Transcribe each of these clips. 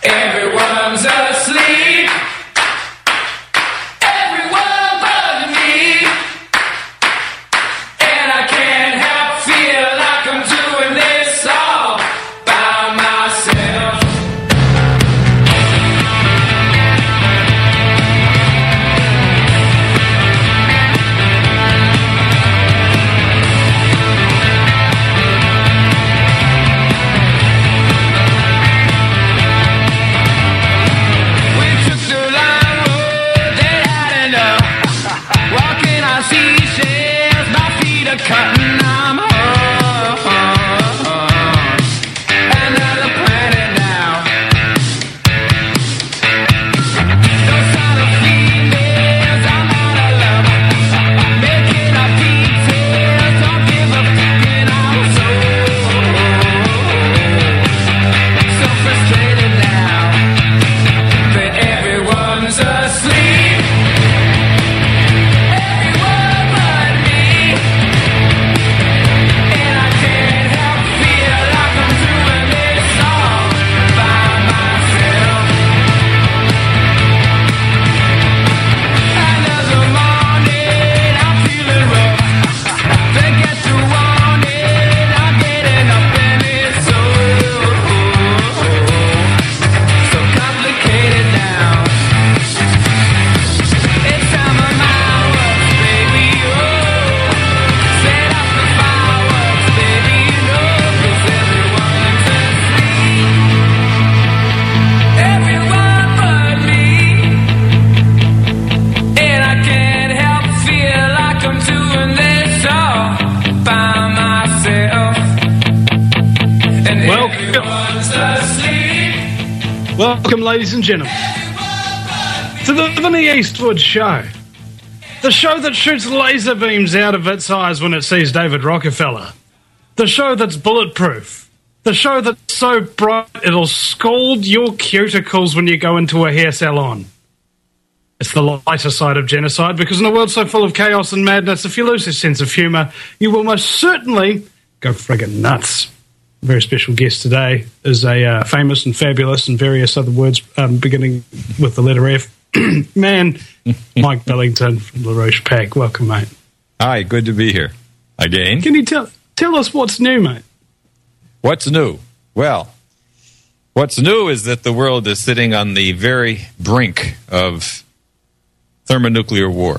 Everyone's asleep. Everyone but me. And I can't help feel like I'm doing this all by myself. Cutting, I'm another planet now. Those kind of females, I'm out of love. Making up details, don't give a fucking. I'm so frustrated now that everyone's asleep. Welcome, ladies and gentlemen, to the Vinnie Eastwood Show. The show that shoots laser beams out of its eyes when it sees David Rockefeller. The show that's bulletproof. The show that's so bright it'll scald your cuticles when you go into a hair salon. It's the lighter side of genocide, because in a world so full of chaos and madness, if you lose your sense of humour, you will most certainly go friggin' nuts. A very special guest today is a famous and fabulous and various other words beginning with the letter F. Man, Mike Billington from LaRoche Pack. Welcome, mate. Hi, good to be here again. Can you tell us what's new, mate? What's new? Well, what's new is that the world is sitting on the very brink of thermonuclear war.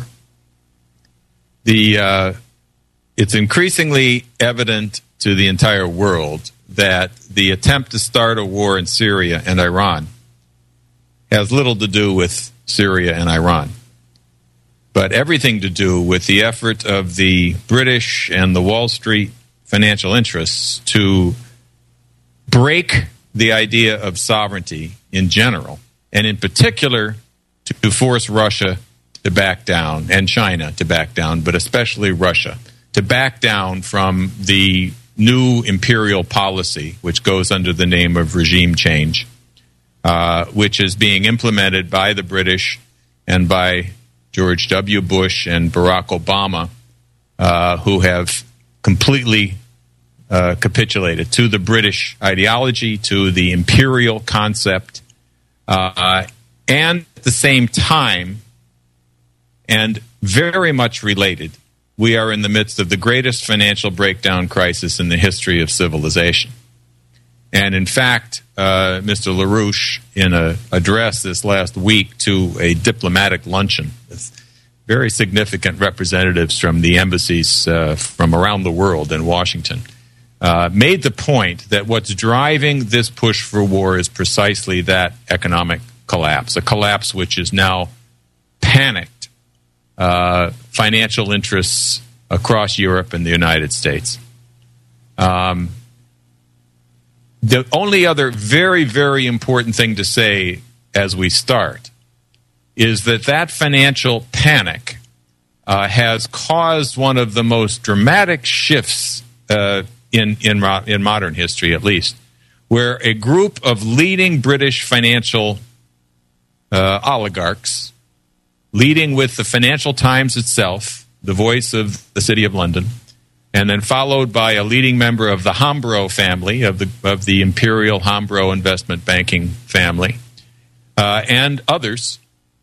It's increasingly evident to the entire world that the attempt to start a war in Syria and Iran has little to do with Syria and Iran, but everything to do with the effort of the British and the Wall Street financial interests to break the idea of sovereignty in general, and in particular to force Russia to back down, and China to back down, but especially Russia, to back down from the new imperial policy, which goes under the name of regime change, which is being implemented by the British and by George W. Bush and Barack Obama, who have completely capitulated to the British ideology, to the imperial concept, and at the same time, and very much related, we are in the midst of the greatest financial breakdown crisis in the history of civilization. And in fact, Mr. LaRouche, in an address this last week to a diplomatic luncheon with very significant representatives from the embassies from around the world in Washington, made the point that what's driving this push for war is precisely that economic collapse, a collapse which is now panicked financial interests across Europe and the United States. The only other very, very important thing to say as we start is that financial panic has caused one of the most dramatic shifts in modern history, at least, where a group of leading British financial oligarchs, leading with the Financial Times itself, the voice of the City of London, and then followed by a leading member of the Hambro family, of the Imperial Hambro investment banking family, and others,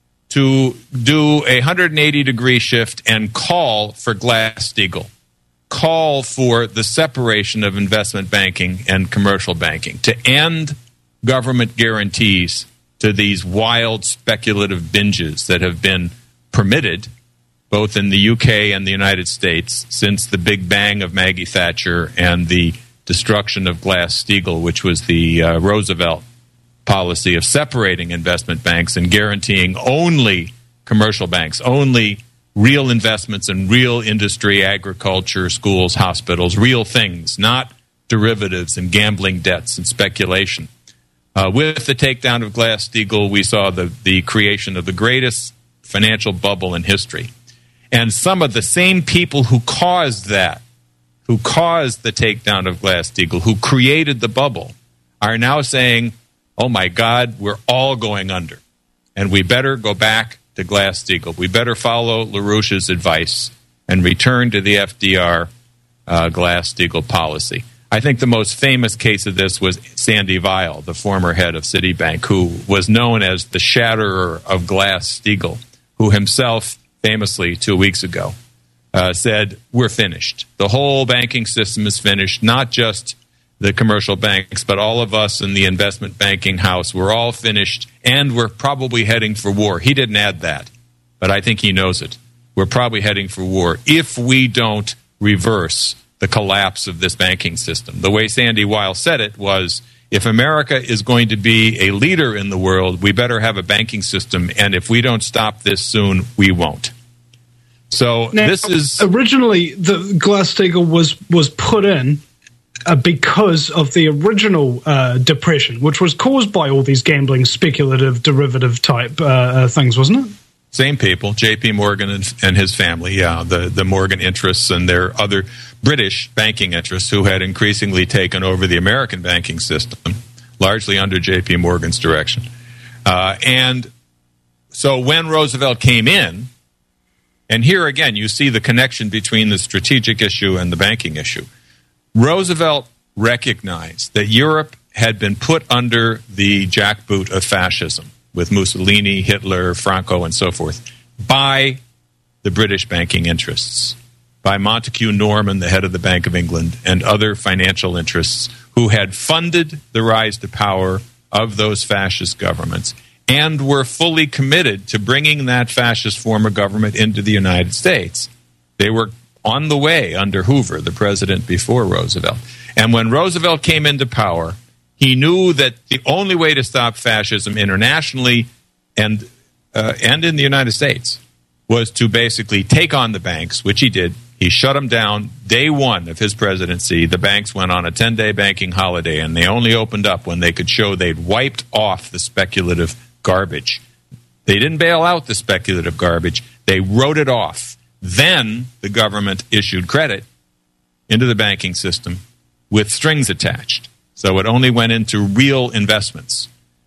to do a 180-degree shift and call for Glass-Steagall, call for the separation of investment banking and commercial banking, to end government guarantees to these wild speculative binges that have been permitted both in the UK and the United States since the Big Bang of Maggie Thatcher and the destruction of Glass-Steagall, which was the Roosevelt policy of separating investment banks and guaranteeing only commercial banks, only real investments in real industry, agriculture, schools, hospitals, real things, not derivatives and gambling debts and speculation. With the takedown of Glass-Steagall, we saw the creation of the greatest financial bubble in history. And some of the same people who caused that, who caused the takedown of Glass-Steagall, who created the bubble, are now saying, oh my God, we're all going under. And we better go back to Glass-Steagall. We better follow LaRouche's advice and return to the FDR Glass-Steagall policy. I think the most famous case of this was Sandy Weil, the former head of Citibank, who was known as the shatterer of Glass-Steagall, who himself famously 2 weeks ago said, we're finished. The whole banking system is finished, not just the commercial banks, but all of us in the investment banking house. We're all finished, and we're probably heading for war. He didn't add that, but I think he knows it. We're probably heading for war if we don't reverse the collapse of this banking system. The way Sandy Weil said it was, if America is going to be a leader in the world, we better have a banking system, and if we don't stop this soon, we won't. So now, this is... Originally, the Glass-Steagall was put in because of the original depression, which was caused by all these gambling, speculative, derivative type things, wasn't it? Same people, J.P. Morgan and his family, the Morgan interests and their other British banking interests who had increasingly taken over the American banking system, largely under J.P. Morgan's direction. And so when Roosevelt came in, and here again you see the connection between the strategic issue and the banking issue, Roosevelt recognized that Europe had been put under the jackboot of fascism, with Mussolini, Hitler, Franco, and so forth, by the British banking interests, by Montague Norman, the head of the Bank of England, and other financial interests who had funded the rise to power of those fascist governments and were fully committed to bringing that fascist form of government into the United States. They were on the way under Hoover, the president before Roosevelt. And when Roosevelt came into power, he knew that the only way to stop fascism internationally and in the United States was to basically take on the banks, which he did. He shut them down. Day one of his presidency, the banks went on a 10-day banking holiday, and they only opened up when they could show they'd wiped off the speculative garbage. They didn't bail out the speculative garbage. They wrote it off. Then the government issued credit into the banking system with strings attached. So it only went into real investments.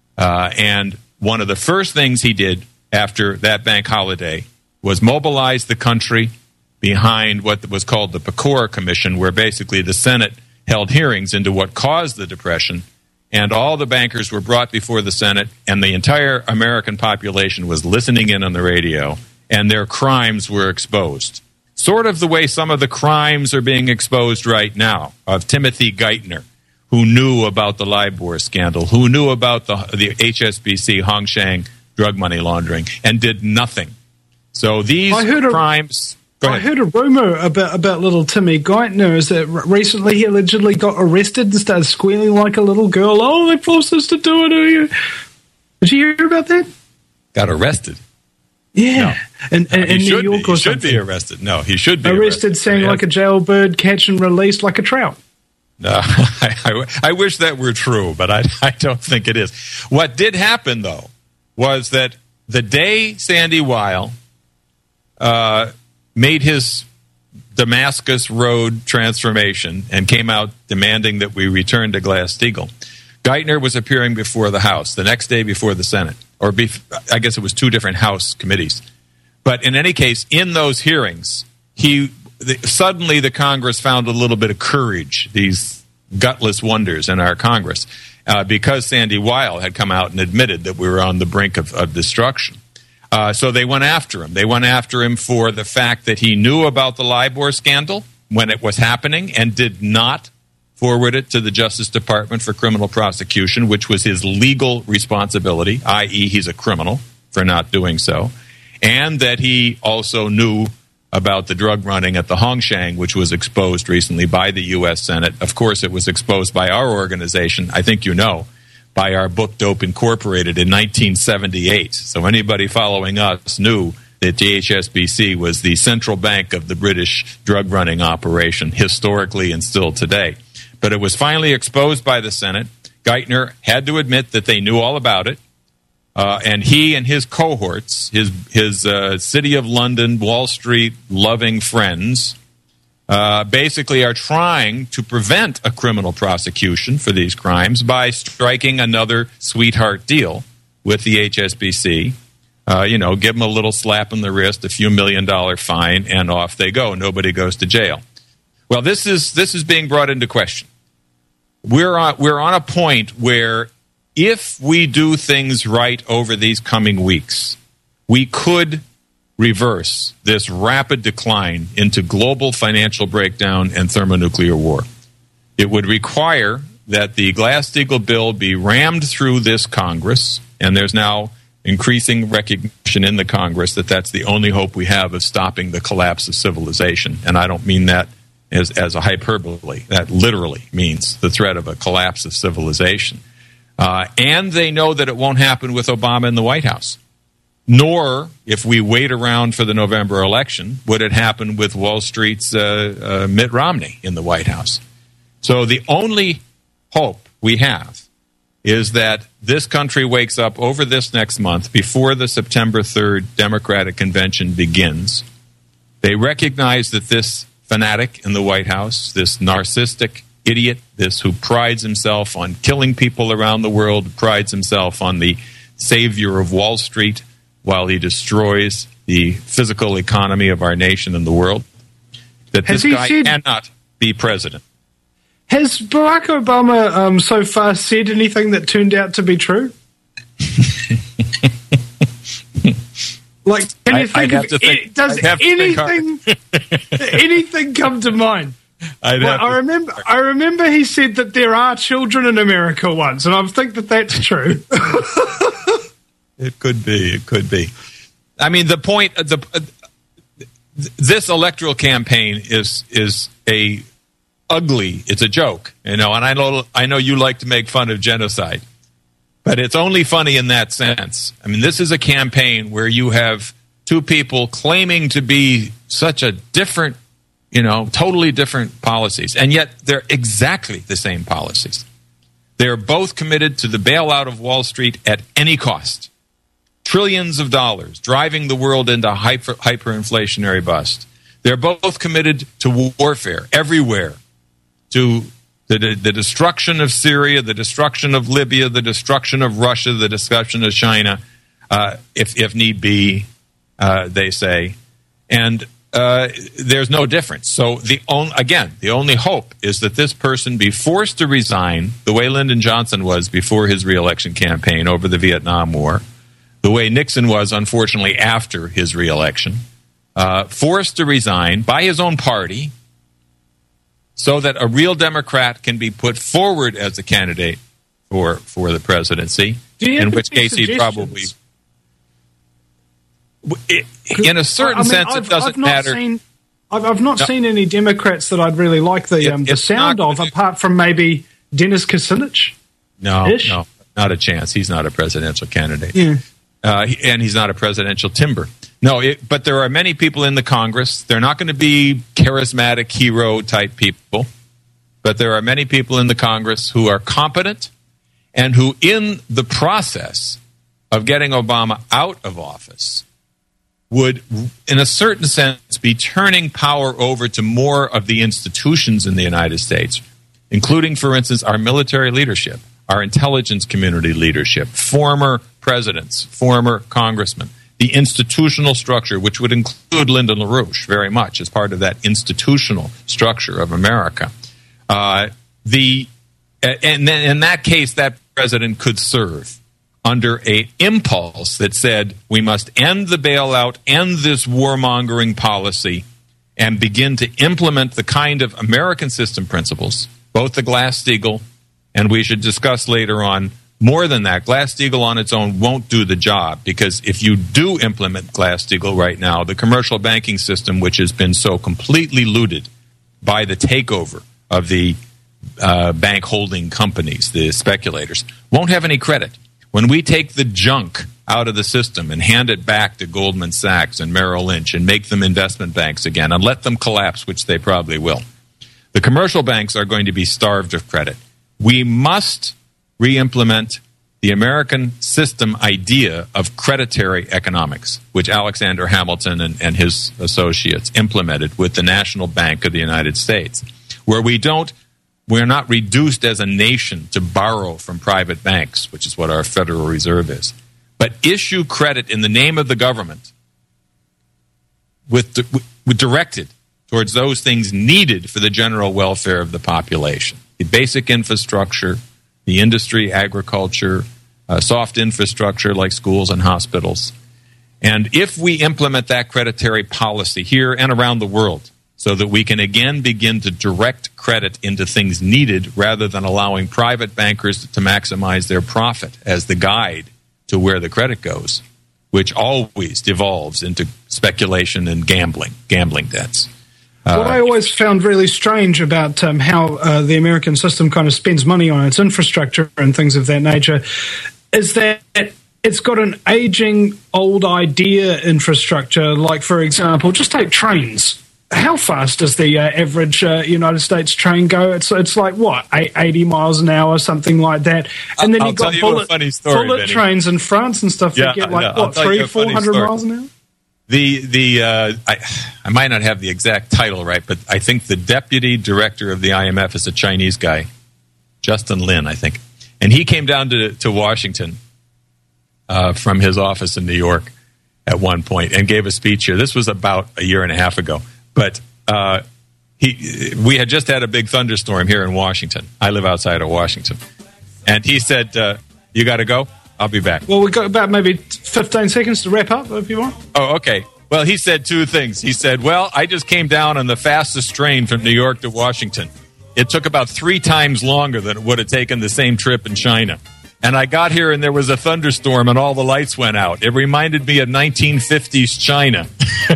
And one of the first things he did after that bank holiday was mobilize the country behind what was called the Pecora Commission, where basically the Senate held hearings into what caused the Depression, and all the bankers were brought before the Senate, and the entire American population was listening in on the radio, and their crimes were exposed. Sort of the way some of the crimes are being exposed right now, of Timothy Geithner, who knew about the LIBOR scandal, who knew about the HSBC, Hongshang drug money laundering, and did nothing. So these crimes... I heard a rumor about little Timmy Geithner is that recently he allegedly got arrested and started squealing like a little girl. Oh, they forced us to do it. Did you hear about that? Got arrested? Yeah. No. In New York or something. He should be arrested. No, he should be arrested. Saying like a jailbird, catch and release like a trout. No, I wish that were true, but I don't think it is. What did happen, though, was that the day Sandy Weil made his Damascus Road transformation and came out demanding that we return to Glass-Steagall, Geithner was appearing before the House, the next day before the Senate, or I guess it was two different House committees. But in any case, in those hearings, suddenly the Congress found a little bit of courage, these gutless wonders in our Congress, because Sandy Weill had come out and admitted that we were on the brink of destruction. So they went after him. They went after him for the fact that he knew about the LIBOR scandal when it was happening and did not forward it to the Justice Department for criminal prosecution, which was his legal responsibility, i.e. he's a criminal for not doing so, and that he also knew about the drug running at the Hongshang, which was exposed recently by the U.S. Senate. Of course, it was exposed by our organization, I think you know, by our book Dope Incorporated in 1978. So anybody following us knew that the HSBC was the central bank of the British drug running operation, historically and still today. But it was finally exposed by the Senate. Geithner had to admit that they knew all about it. And he and his cohorts, his City of London, Wall Street loving friends, basically are trying to prevent a criminal prosecution for these crimes by striking another sweetheart deal with the HSBC. Give them a little slap on the wrist, a few $1 million fine, and off they go. Nobody goes to jail. Well, this is being brought into question. We're on a point where if we do things right over these coming weeks, we could reverse this rapid decline into global financial breakdown and thermonuclear war. It would require that the Glass-Steagall bill be rammed through this Congress, and there's now increasing recognition in the Congress that that's the only hope we have of stopping the collapse of civilization. And I don't mean that as a hyperbole. That literally means the threat of a collapse of civilization. And they know that it won't happen with Obama in the White House. Nor, if we wait around for the November election, would it happen with Wall Street's Mitt Romney in the White House. So the only hope we have is that this country wakes up over this next month before the September 3rd Democratic Convention begins. They recognize that this fanatic in the White House, this narcissistic idiot, this who prides himself on killing people around the world, prides himself on the savior of Wall Street while he destroys the physical economy of our nation and the world, that this guy cannot be president. Has Barack Obama so far said anything that turned out to be true? Like, can you think of it? Does anything come to mind? I remember he said that there are children in America once, and I think that that's true. It could be. It could be. I mean, the point. This electoral campaign is a ugly. It's a joke, and I know you like to make fun of genocide, but it's only funny in that sense. I mean, this is a campaign where you have two people claiming to be such a different, totally different policies, and yet they're exactly the same policies. They're both committed to the bailout of Wall Street at any cost. Trillions of dollars, driving the world into hyperinflationary bust. They're both committed to warfare everywhere, to the destruction of Syria, the destruction of Libya, the destruction of Russia, the destruction of China, if need be, they say. And there's no difference. So the only hope is that this person be forced to resign the way Lyndon Johnson was before his reelection campaign over the Vietnam War, the way Nixon was, unfortunately, after his reelection, forced to resign by his own party so that a real Democrat can be put forward as a candidate for the presidency, in which case he'd probably... In a certain sense, it doesn't matter. I've not seen any Democrats that I'd really like the sound of, apart from maybe Dennis Kucinich. No, not a chance. He's not a presidential candidate. Yeah. And he's not a presidential timber. No, but there are many people in the Congress. They're not going to be charismatic hero-type people, but there are many people in the Congress who are competent and who, in the process of getting Obama out of office, would, in a certain sense, be turning power over to more of the institutions in the United States, including, for instance, our military leadership, our intelligence community leadership, former presidents, former congressmen. the institutional structure, which would include Lyndon LaRouche very much as part of that institutional structure of America. And then in that case, that president could serve under an impulse that said, we must end the bailout, end this warmongering policy, and begin to implement the kind of American system principles, both the Glass-Steagall, and we should discuss later on, more than that, Glass-Steagall on its own won't do the job, because if you do implement Glass-Steagall right now, the commercial banking system, which has been so completely looted by the takeover of the bank holding companies, the speculators, won't have any credit. When we take the junk out of the system and hand it back to Goldman Sachs and Merrill Lynch and make them investment banks again and let them collapse, which they probably will, the commercial banks are going to be starved of credit. We must re-implement the American system idea of creditary economics, which Alexander Hamilton and his associates implemented with the National Bank of the United States, where we're not reduced as a nation to borrow from private banks, which is what our Federal Reserve is, but issue credit in the name of the government with directed towards those things needed for the general welfare of the population. The basic infrastructure, the industry, agriculture, soft infrastructure like schools and hospitals. And if we implement that creditary policy here and around the world, so that we can again begin to direct credit into things needed rather than allowing private bankers to maximize their profit as the guide to where the credit goes, which always devolves into speculation and gambling debts. What I always found really strange about how the American system kind of spends money on its infrastructure and things of that nature is that it's got an aging, old idea infrastructure. Like, for example, just take trains. How fast does the average United States train go? It's like, what, 80 miles an hour, something like that. And then you've got bullet trains in France and stuff that get like, 300-400 miles an hour? I might not have the exact title right, but I think the deputy director of the IMF is a Chinese guy, Justin Lin, I think. And he came down to Washington from his office in New York at one point and gave a speech here. This was about a year and a half ago. But we had just had a big thunderstorm here in Washington. I live outside of Washington. And he said, you got to go? I'll be back. Well, we've got about maybe 15 seconds to wrap up, if you want. Oh, okay. Well, he said two things. He said, well, I just came down on the fastest train from New York to Washington. It took about 3 times longer than it would have taken the same trip in China. And I got here and there was a thunderstorm and all the lights went out. It reminded me of 1950s China.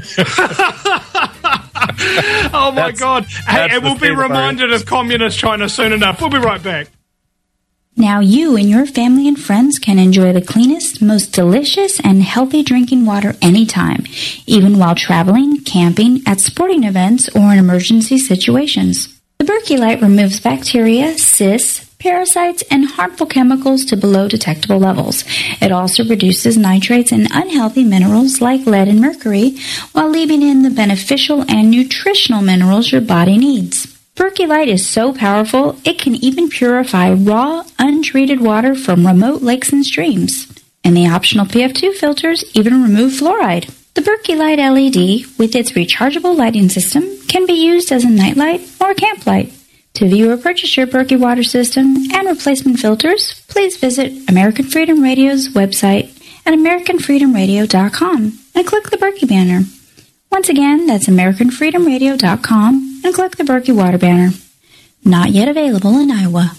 Oh, my God. Hey, and we'll be reminded of communist China soon enough. We'll be right back. Now you and your family and friends can enjoy the cleanest, most delicious, and healthy drinking water anytime, even while traveling, camping, at sporting events, or in emergency situations. The Berkey Light removes bacteria, cysts, parasites, and harmful chemicals to below detectable levels. It also reduces nitrates and unhealthy minerals like lead and mercury, while leaving in the beneficial and nutritional minerals your body needs. Berkey Light is so powerful, it can even purify raw, untreated water from remote lakes and streams. And the optional PF2 filters even remove fluoride. The Berkey Light LED, with its rechargeable lighting system, can be used as a nightlight or a camp light. To view or purchase your Berkey water system and replacement filters, please visit American Freedom Radio's website at AmericanFreedomRadio.com and click the Berkey banner. Once again, that's AmericanFreedomRadio.com and click the Berkey water banner. Not yet available in Iowa.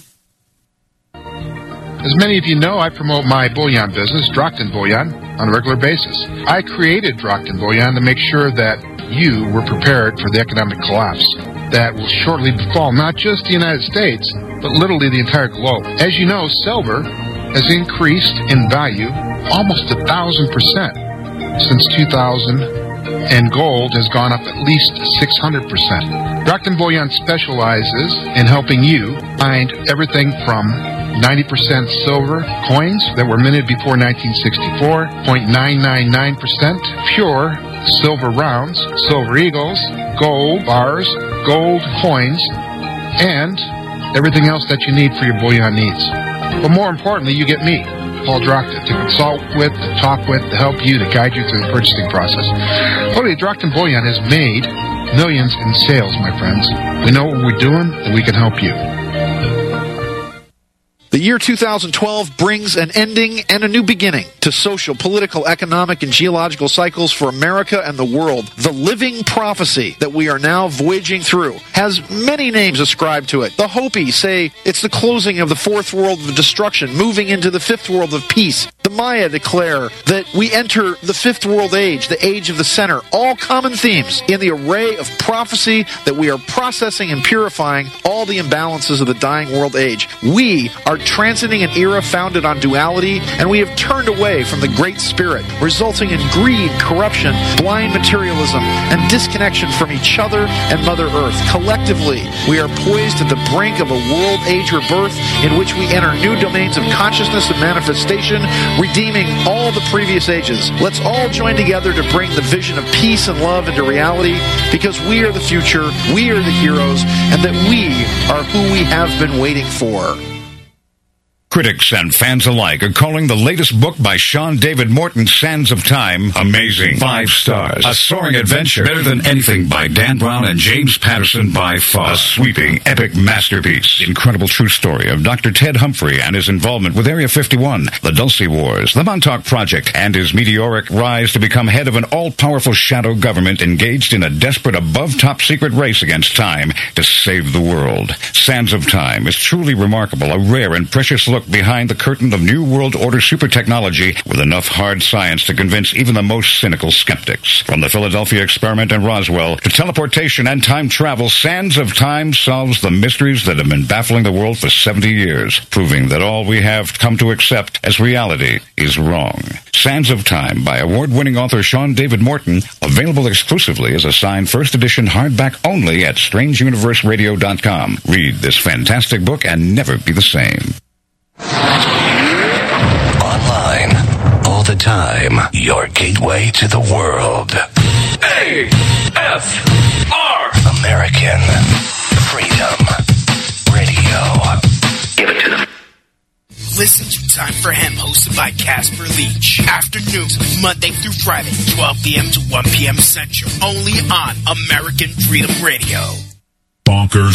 As many of you know, I promote my bullion business, Drockton Bullion, on a regular basis. I created Drockton Bullion to make sure that you were prepared for the economic collapse that will shortly befall not just the United States, but literally the entire globe. As you know, silver has increased in value almost 1,000% since 2000. And gold has gone up at least 600%. Drockton Bullion specializes in helping you find everything from 90% silver coins that were minted before 1964, 0.999% pure silver rounds, silver eagles, gold bars, gold coins, and everything else that you need for your bullion needs. But more importantly, you get me, Paul Drockton, to consult with, to talk with, to help you, to guide you through the purchasing process. Holy Drockton Bullion has made millions in sales, my friends. We know what we're doing, and we can help you. The year 2012 brings an ending and a new beginning to social, political, economic, and geological cycles for America and the world. The living prophecy that we are now voyaging through has many names ascribed to it. The Hopi say it's the closing of the fourth world of destruction, moving into the fifth world of peace. The Maya declare that we enter the fifth world age, the age of the center. All common themes in the array of prophecy that we are processing and purifying all the imbalances of the dying world age. We are transiting an era founded on duality, and we have turned away from the Great Spirit, resulting in greed, corruption, blind materialism, and disconnection from each other and Mother Earth. Collectively, we are poised at the brink of a world age rebirth in which we enter new domains of consciousness and manifestation, redeeming all the previous ages. Let's all join together to bring the vision of peace and love into reality, because we are the future, we are the heroes, and that we are who we have been waiting for. Critics and fans alike are calling the latest book by Sean David Morton, Sands of Time, amazing. 5 stars. A soaring adventure. Better than anything by Dan Brown and James Patterson by far. A sweeping, epic masterpiece. Incredible true story of Dr. Ted Humphrey and his involvement with Area 51, the Dulce Wars, the Montauk Project, and his meteoric rise to become head of an all-powerful shadow government engaged in a desperate above-top secret race against time to save the world. Sands of Time is truly remarkable, a rare and precious look behind the curtain of New World Order super technology with enough hard science to convince even the most cynical skeptics. From the Philadelphia experiment in Roswell to teleportation and time travel, Sands of Time solves the mysteries that have been baffling the world for 70 years, proving that all we have come to accept as reality is wrong. Sands of Time by award-winning author Sean David Morton, available exclusively as a signed first edition hardback only at StrangeUniverseRadio.com. Read this fantastic book and never be the same. Online, all the time, your gateway to the world. AFR! American Freedom Radio. Give it to them. Listen to Time for Him, hosted by Casper Leach. Afternoons, Monday through Friday, 12 p.m. to 1 p.m. Central. Only on American Freedom Radio. Bonkers.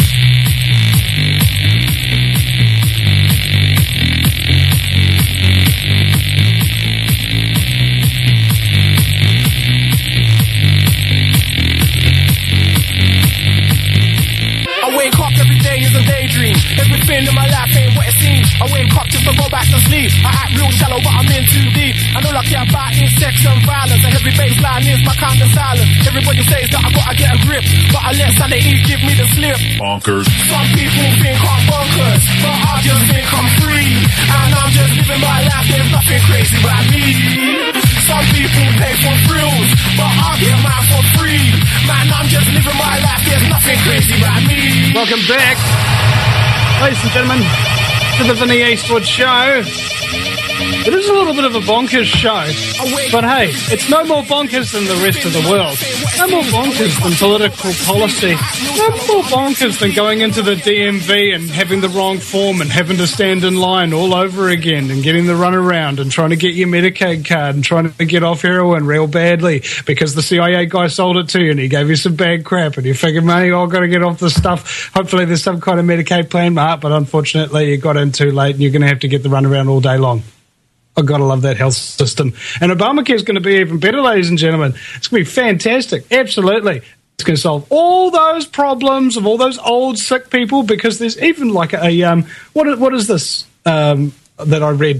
Everything in my life ain't what it seems. I wake up just to go back to sleep. I act real shallow, but I'm in too deep. I know I care about is sex and violence, and every baseline is my kind of silence. Everybody says that I gotta get a grip, but I let sanity give me the slip. Bonkers. Some people think I'm bonkers, but I just think I'm free. And I'm just living my life, there's nothing crazy about me. Some people pay for thrills, but I get mine for free. Man, I'm just living my life, there's nothing crazy about me. Welcome back, ladies and gentlemen, to the Vinny Eastwood Show. It is a little bit of a bonkers show, but hey, it's no more bonkers than the rest of the world. No more bonkers than political policy. No more bonkers than going into the DMV and having the wrong form and having to stand in line all over again and getting the runaround and trying to get your Medicaid card and trying to get off heroin real badly because the CIA guy sold it to you and he gave you some bad crap and you figured, money, I've got to get off this stuff. Hopefully there's some kind of Medicaid plan, but unfortunately you got in too late and you're going to have to get the runaround all day long. I've got to love that health system. And Obamacare is going to be even better, ladies and gentlemen. It's going to be fantastic. Absolutely. It's going to solve all those problems of all those old sick people, because there's even like what is this that I read?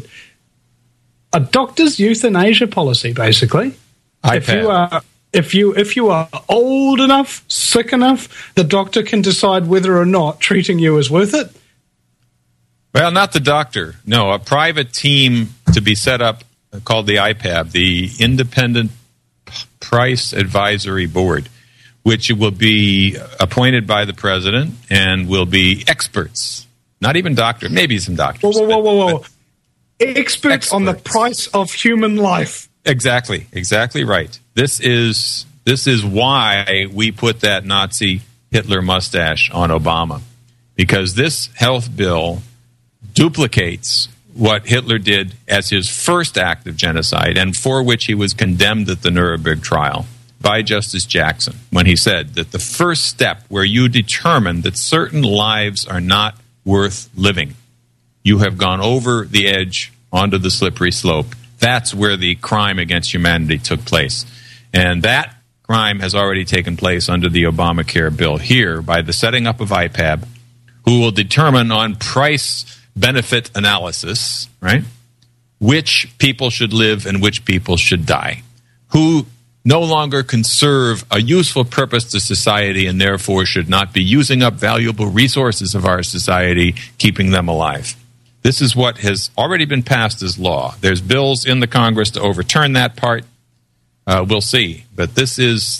A doctor's euthanasia policy, basically. If you are old enough, sick enough, the doctor can decide whether or not treating you is worth it. Well, not the doctor. No, a private team to be set up called the IPAB, the Independent Price Advisory Board, which will be appointed by the president and will be experts. Not even doctors, maybe some doctors. Whoa. Experts on the price of human life. Exactly right. This is why we put that Nazi Hitler mustache on Obama, because this health bill duplicates what Hitler did as his first act of genocide, and for which he was condemned at the Nuremberg trial by Justice Jackson, when he said that the first step where you determine that certain lives are not worth living, you have gone over the edge onto the slippery slope. That's where the crime against humanity took place. And that crime has already taken place under the Obamacare bill here by the setting up of IPAB, who will determine on price-benefit analysis, right, which people should live and which people should die, who no longer can serve a useful purpose to society and therefore should not be using up valuable resources of our society, keeping them alive. This is what has already been passed as law. There's bills in the Congress to overturn that part. We'll see. But this is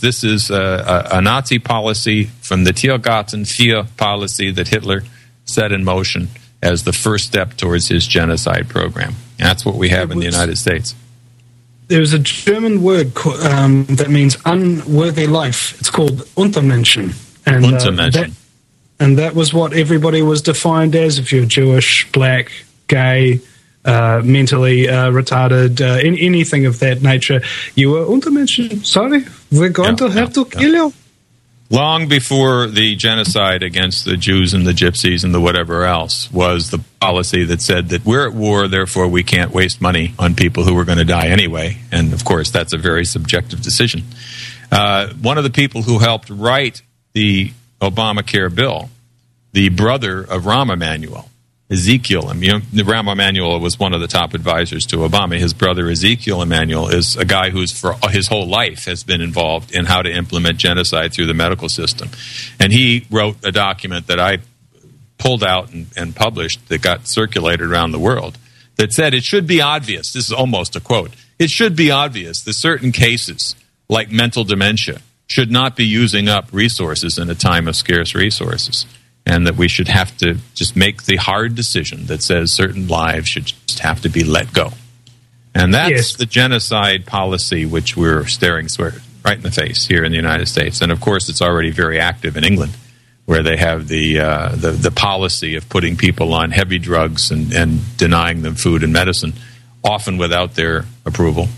a Nazi policy from the Tiergarten 4 policy that Hitler set in motion as the first step towards his genocide program. And that's what we have in the United States. There's a German word that means unworthy life. It's called Untermenschen. And, Untermenschen. And that was what everybody was defined as. If you're Jewish, black, gay, mentally retarded, anything of that nature, you were Untermenschen. Sorry, we're going to have to kill you. Long before the genocide against the Jews and the Gypsies and the whatever else was the policy that said that we're at war, therefore we can't waste money on people who were going to die anyway. And, of course, that's a very subjective decision. One of the people who helped write the Obamacare bill, the brother of Rahm Emanuel, Ezekiel. Rahm Emanuel was one of the top advisors to Obama. His brother Ezekiel Emanuel is a guy who's for his whole life has been involved in how to implement genocide through the medical system. And he wrote a document that I pulled out and published that got circulated around the world that said it should be obvious, this is almost a quote, it should be obvious that certain cases like mental dementia should not be using up resources in a time of scarce resources. And that we should have to just make the hard decision that says certain lives should just have to be let go. And that's the genocide policy which we're staring right in the face here in the United States. And, of course, it's already very active in England, where they have the policy of putting people on heavy drugs and denying them food and medicine, often without their approval,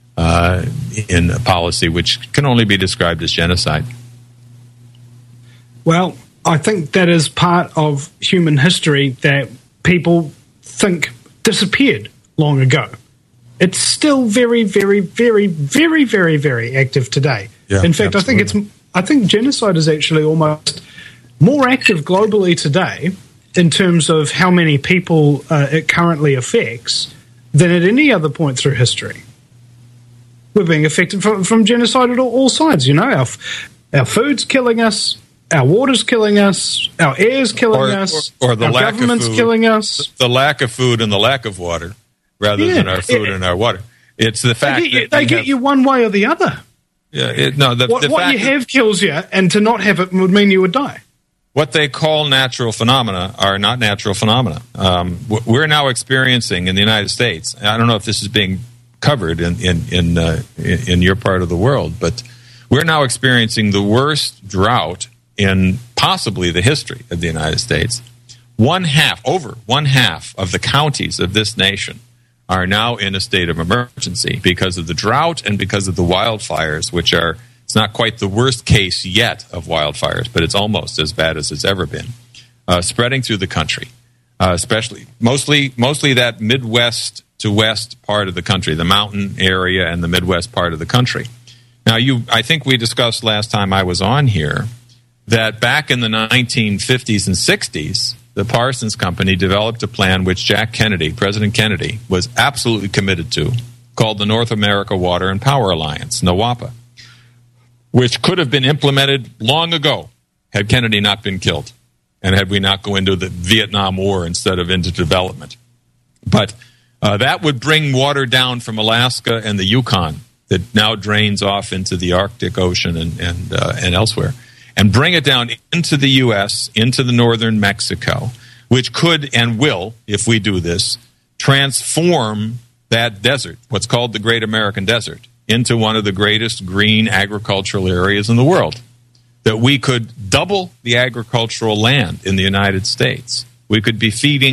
in a policy which can only be described as genocide. Well, I think that is part of human history that people think disappeared long ago. It's still very, very, very, very, very, very active today. Yeah, in fact, absolutely. I think genocide is actually almost more active globally today in terms of how many people it currently affects than at any other point through history. We're being affected from genocide at all sides. You know, our food's killing us. Our water's killing us. Our air's killing us. Or the our lack government's of food, killing us. The lack of food and the lack of water, rather than our food and our water. It's the fact that they get you one way or the other. Yeah, what you have kills you, and to not have it would mean you would die. What they call natural phenomena are not natural phenomena. We're now experiencing in the United States. I don't know if this is being covered in your part of the world, but we're now experiencing the worst drought in possibly the history of the United States. Over one half of the counties of this nation are now in a state of emergency because of the drought and because of the wildfires, which are, it's not quite the worst case yet of wildfires, but it's almost as bad as it's ever been, spreading through the country, especially, mostly that Midwest to West part of the country, the mountain area and the Midwest part of the country. Now, I think we discussed last time I was on here that back in the 1950s and 60s, the Parsons Company developed a plan which President Kennedy, was absolutely committed to, called the North America Water and Power Alliance, NWAPA, which could have been implemented long ago had Kennedy not been killed and had we not go into the Vietnam War instead of into development. But that would bring water down from Alaska and the Yukon that now drains off into the Arctic Ocean and elsewhere, and bring it down into the U.S., into the northern Mexico, which could and will, if we do this, transform that desert, what's called the Great American Desert, into one of the greatest green agricultural areas in the world. That we could double the agricultural land in the United States. We could be feeding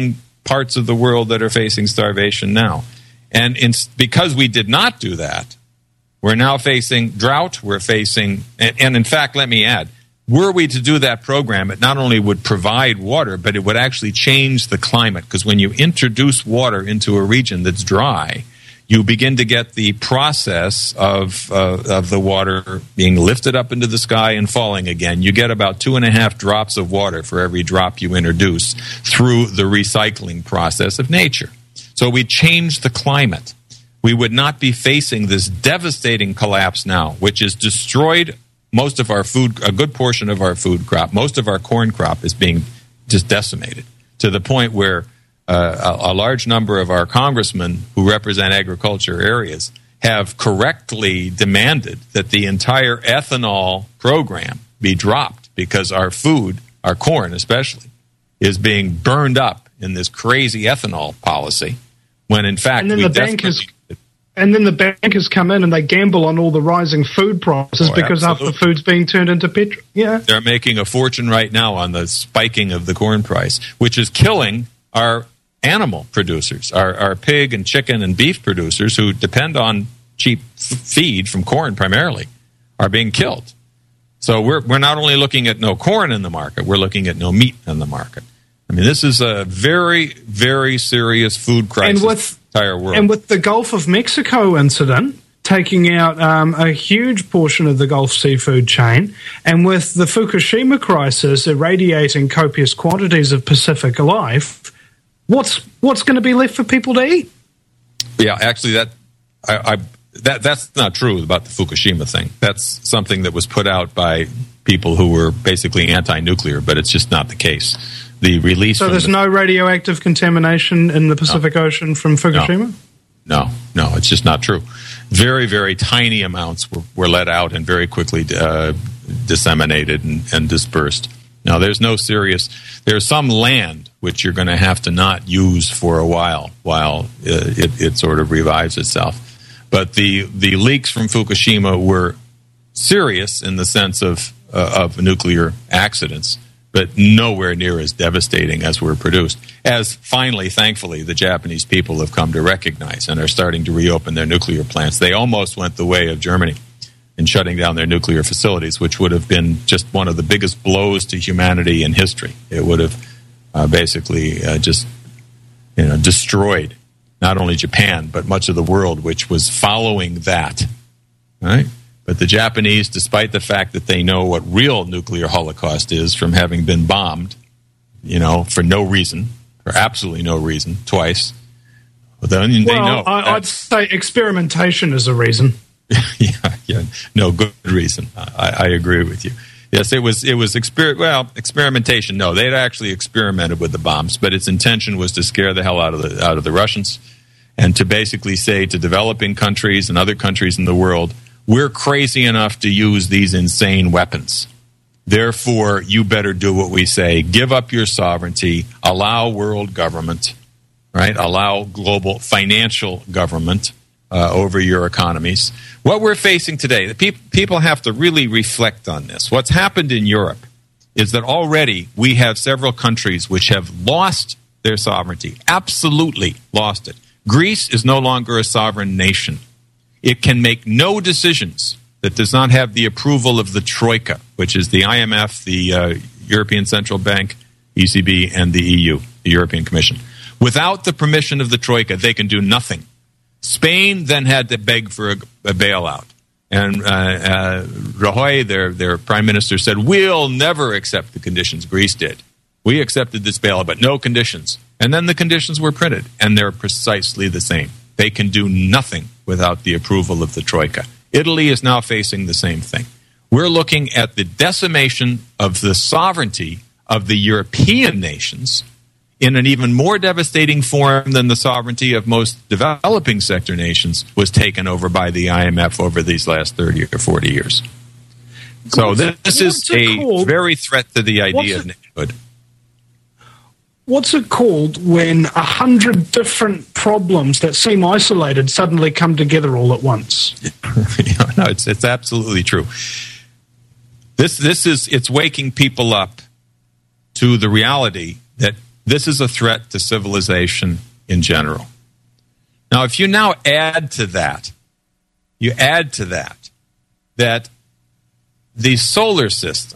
parts of the world that are facing starvation now. And because we did not do that, we're now facing drought. We're facing, and in fact, let me add, were we to do that program, it not only would provide water, but it would actually change the climate. Because when you introduce water into a region that's dry, you begin to get the process of the water being lifted up into the sky and falling again. You get about 2.5 drops of water for every drop you introduce through the recycling process of nature. So we change the climate. We would not be facing this devastating collapse now, which has destroyed most of our food, a good portion of our food crop. Most of our corn crop is being just decimated to the point where a large number of our congressmen who represent agriculture areas have correctly demanded that the entire ethanol program be dropped because our food, our corn especially, is being burned up in this crazy ethanol policy, when in fact and then the bankers come in and they gamble on all the rising food prices because half the food's being turned into petrol. Yeah, they're making a fortune right now on the spiking of the corn price, which is killing our animal producers, our pig and chicken and beef producers who depend on cheap feed from corn primarily, are being killed. So we're not only looking at no corn in the market, we're looking at no meat in the market. I mean, this is a very, very serious food crisis in the entire world. And with the Gulf of Mexico incident taking out a huge portion of the Gulf seafood chain, and with the Fukushima crisis irradiating copious quantities of Pacific life, what's going to be left for people to eat? Yeah, actually, that's not true about the Fukushima thing. That's something that was put out by people who were basically anti-nuclear, but it's just not the case. The release. So there's no radioactive contamination in the Pacific Ocean from Fukushima? No, it's just not true. Very, very tiny amounts were let out and very quickly disseminated and dispersed. Now, there's some land which you're going to have to not use for a while it sort of revives itself. But the leaks from Fukushima were serious in the sense of nuclear accidents, but nowhere near as devastating as were produced. As finally, thankfully, the Japanese people have come to recognize and are starting to reopen their nuclear plants. They almost went the way of Germany in shutting down their nuclear facilities, which would have been just one of the biggest blows to humanity in history. It would have basically just destroyed not only Japan, but much of the world, which was following that. Right? But the Japanese, despite the fact that they know what real nuclear holocaust is from having been bombed, for no reason, for absolutely no reason, twice, they know. I'd say experimentation is a reason. Yeah, no good reason. I agree with you. Yes, it was experimentation. No, they'd actually experimented with the bombs, but its intention was to scare the hell out of the Russians and to basically say to developing countries and other countries in the world, we're crazy enough to use these insane weapons. Therefore, you better do what we say. Give up your sovereignty. Allow world government, right? Allow global financial government over your economies. What we're facing today, people have to really reflect on this. What's happened in Europe is that already we have several countries which have lost their sovereignty, absolutely lost it. Greece is no longer a sovereign nation. It can make no decisions that does not have the approval of the Troika, which is the IMF, the European Central Bank, ECB, and the EU, the European Commission. Without the permission of the Troika, they can do nothing. Spain then had to beg for a bailout. And Rajoy, their prime minister, said, we'll never accept the conditions Greece did. We accepted this bailout, but no conditions. And then the conditions were printed, and they're precisely the same. They can do nothing without the approval of the Troika. Italy is now facing the same thing. We're looking at the decimation of the sovereignty of the European nations in an even more devastating form than the sovereignty of most developing sector nations was taken over by the IMF over these last 30 or 40 years. So this is a very threat to the idea of nationhood. What's it called when 100 different problems that seem isolated suddenly come together all at once? No, it's absolutely true. It's waking people up to the reality that this is a threat to civilization in general. Now, if you now add to that that the solar system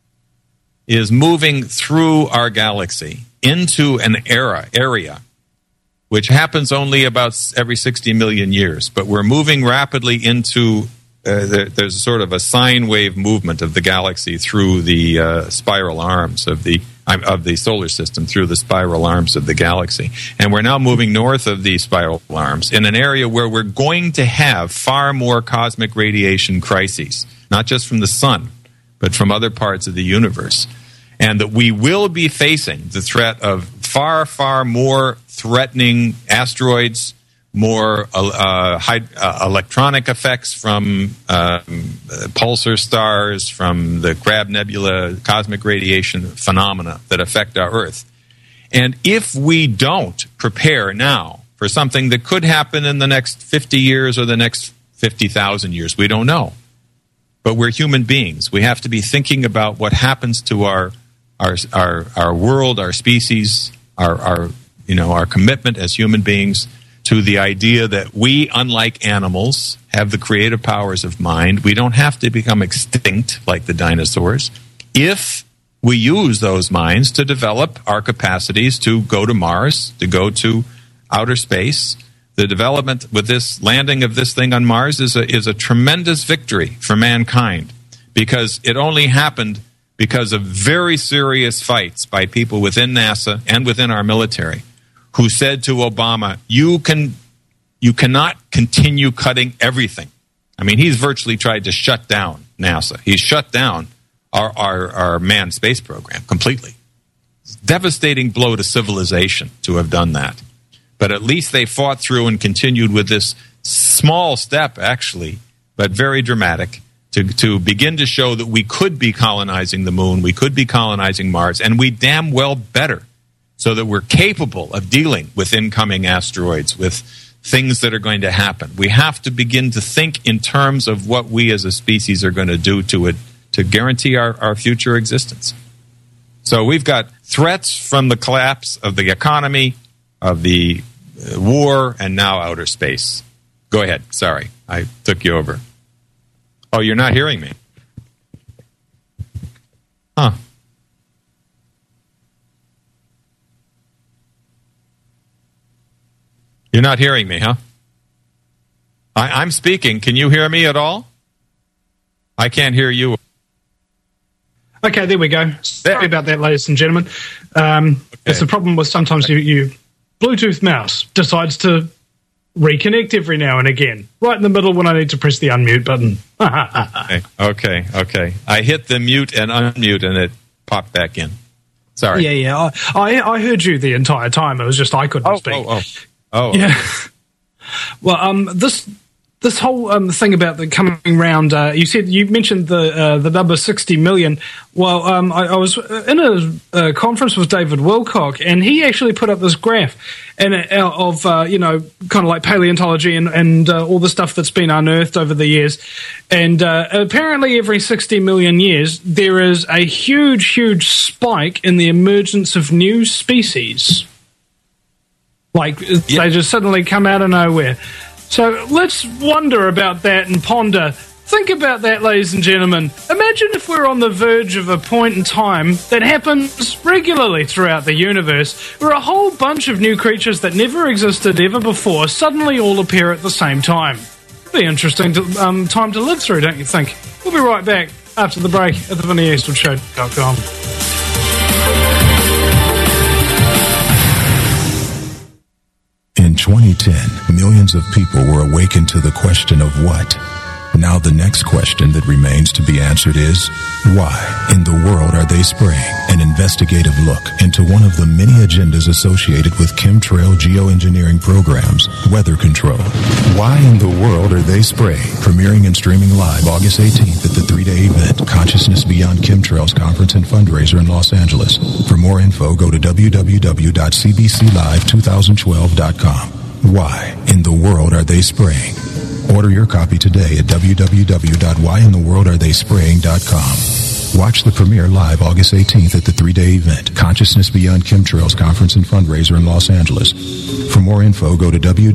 is moving through our galaxy into an area which happens only about every 60 million years, but we're moving rapidly into there's sort of a sine wave movement of the galaxy through the spiral arms of the solar system, through the spiral arms of the galaxy. And we're now moving north of these spiral arms in an area where we're going to have far more cosmic radiation crises, not just from the sun, but from other parts of the universe. And that we will be facing the threat of far, far more threatening asteroids, more electronic effects from pulsar stars, from the Crab Nebula cosmic radiation phenomena that affect our Earth. And if we don't prepare now for something that could happen in the next 50 years or the next 50,000 years, we don't know. But we're human beings. We have to be thinking about what happens to our world, our species, our commitment as human beings to the idea that we, unlike animals, have the creative powers of mind. We don't have to become extinct like the dinosaurs if we use those minds to develop our capacities to go to Mars, to go to outer space. The development with this landing of this thing on Mars is a tremendous victory for mankind, because it only happened because of very serious fights by people within NASA and within our military who said to Obama, you cannot continue cutting everything. I mean, he's virtually tried to shut down NASA. He's shut down our manned space program completely. It's a devastating blow to civilization to have done that. But at least they fought through and continued with this small step, actually, but very dramatic, to begin to show that we could be colonizing the moon, we could be colonizing Mars, and we damn well better, so that we're capable of dealing with incoming asteroids, with things that are going to happen. We have to begin to think in terms of what we as a species are going to do to it to guarantee our future existence. So we've got threats from the collapse of the economy, of the war, and now outer space. Go ahead. Sorry, I took you over. Oh, you're not hearing me? Huh. You're not hearing me, huh? I'm speaking. Can you hear me at all? I can't hear you. Okay, there we go. Sorry about that, ladies and gentlemen. It's the problem with sometimes you Bluetooth mouse decides to reconnect every now and again, right in the middle when I need to press the unmute button. Okay. I hit the mute and unmute, and it popped back in. Sorry. Yeah. I heard you the entire time. It was just I couldn't speak. Oh. Yeah. Well, this whole thing about the coming round, you mentioned the number 60 million. Well, I was in a conference with David Wilcock, and he actually put up this graph of kind of like paleontology and all the stuff that's been unearthed over the years. And apparently every 60 million years, there is a huge spike in the emergence of new species. Like, they just suddenly come out of nowhere. So let's wonder about that and ponder. Think about that, ladies and gentlemen. Imagine if we're on the verge of a point in time that happens regularly throughout the universe, where a whole bunch of new creatures that never existed ever before suddenly all appear at the same time. It'd be an interesting time to live through, don't you think? We'll be right back after the break at theVinnyEastwoodshow.com. In 2010, millions of people were awakened to the question of what? Now the next question that remains to be answered is, why in the world are they spraying? An investigative look into one of the many agendas associated with chemtrail geoengineering programs, weather control. Why in the world are they spraying? Premiering and streaming live August 18th at the 3-day event, Consciousness Beyond Chemtrails Conference and Fundraiser in Los Angeles. For more info, go to www.cbclive2012.com. Why in the world are they spraying? Order your copy today at www.whyintheworldaretheyspraying.com. Watch the premiere live August 18th at the 3-day event, Consciousness Beyond Chemtrails Conference and Fundraiser in Los Angeles. For more info, go to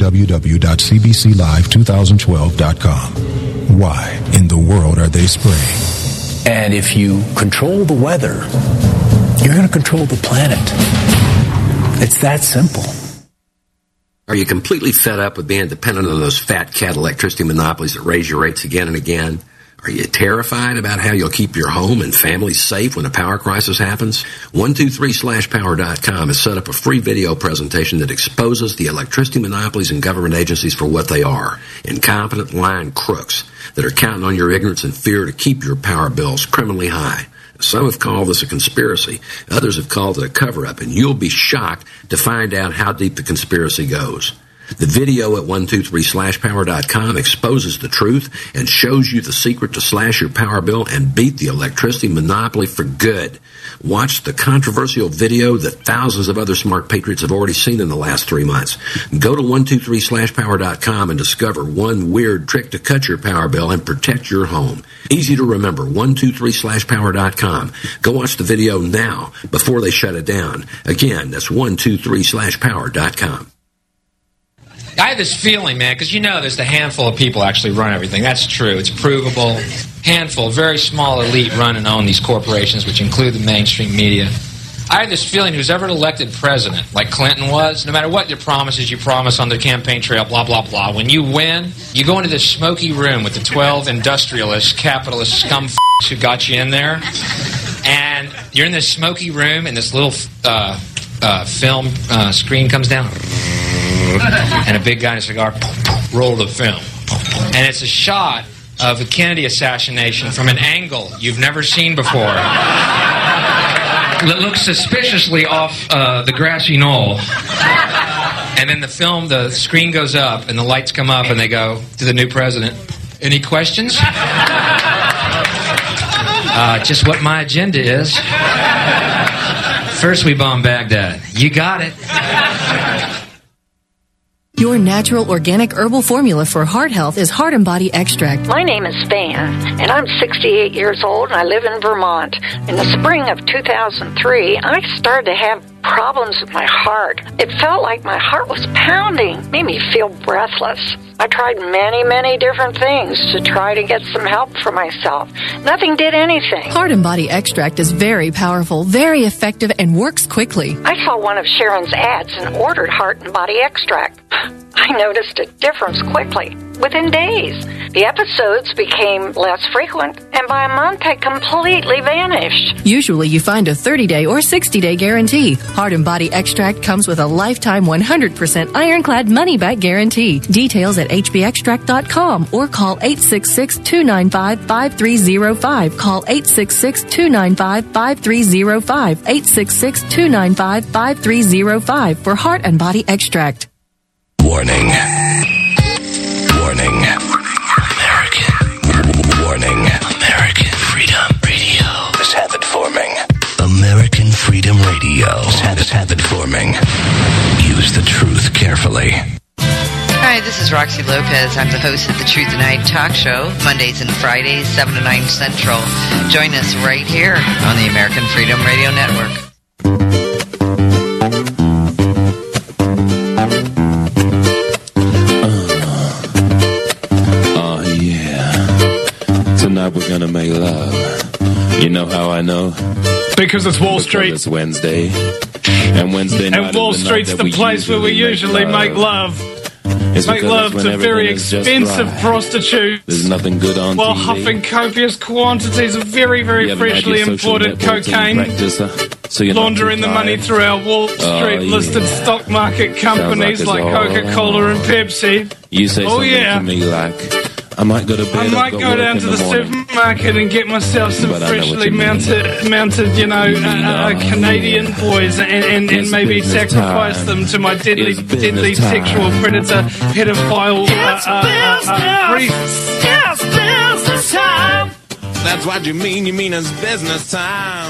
www.cbclive2012.com. Why in the world are they spraying? And if you control the weather, you're going to control the planet. It's that simple. Are you completely fed up with being dependent on those fat cat electricity monopolies that raise your rates again and again? Are you terrified about how you'll keep your home and family safe when a power crisis happens? 123/power.com has set up a free video presentation that exposes the electricity monopolies and government agencies for what they are: incompetent, lying crooks that are counting on your ignorance and fear to keep your power bills criminally high. Some have called this a conspiracy. Others have called it a cover-up, and you'll be shocked to find out how deep the conspiracy goes. The video at 123/power.com exposes the truth and shows you the secret to slash your power bill and beat the electricity monopoly for good. Watch the controversial video that thousands of other smart patriots have already seen in the last 3 months. Go to 123/power.com and discover one weird trick to cut your power bill and protect your home. Easy to remember, 123/power.com. Go watch the video now before they shut it down. Again, that's 123/power.com. I have this feeling, man, because there's a handful of people actually run everything. That's true. It's provable. Handful, very small elite run and own these corporations, which include the mainstream media. I have this feeling who's ever elected president, like Clinton was, no matter what your promises you promise on the campaign trail, blah, blah, blah, when you win, you go into this smoky room with the 12 industrialists, capitalist scum who got you in there, and you're in this smoky room, and this little film screen comes down, and a big guy in a cigar, roll the film. And it's a shot of a Kennedy assassination from an angle you've never seen before. That looks suspiciously off the grassy knoll. And then the screen goes up, and the lights come up, and they go to the new president. Any questions? Just what my agenda is. First we bomb Baghdad. You got it. Your natural organic herbal formula for heart health is Heart and Body Extract. My name is Van, and I'm 68 years old, and I live in Vermont. In the spring of 2003, I started to have problems with my heart. It felt like my heart was pounding, made me feel breathless. I tried many, many different things to try to get some help for myself. Nothing did anything. Heart and Body Extract is very powerful, very effective, and works quickly. I saw one of Sharon's ads and ordered Heart and Body Extract. I noticed a difference quickly, within days. The episodes became less frequent, and by a month had completely vanished. Usually you find a 30-day or 60-day guarantee. Heart and Body Extract comes with a lifetime 100% ironclad money-back guarantee. Details at hbextract.com or call 866-295-5305. Call 866-295-5305. 866-295-5305 for Heart and Body Extract. Warning. Warning. American. Warning. American Freedom Radio is habit forming. American Freedom Radio is habit forming. Use the truth carefully. Hi, this is Roxy Lopez. I'm the host of the Truth Tonight talk show, Mondays and Fridays, 7 to 9 Central. Join us right here on the American Freedom Radio Network. Tonight we're gonna make love. You know how I know? Because it's Wall Street. It's Wednesday. And Wednesday night. And Wall Street's the place where we usually make love. Make love to very expensive prostitutes. There's nothing good on while TV. huffing copious quantities of very, very freshly imported cocaine. Laundering the money through our Wall Street listed stock market companies like Coca-Cola and Pepsi. You say something to me like, I might go to bed. I might go down to the supermarket and get myself some freshly mounted, Canadian boys and maybe sacrifice them to my deadly sexual predator, pedophile priest. It's business time. That's what you mean. You mean it's business time.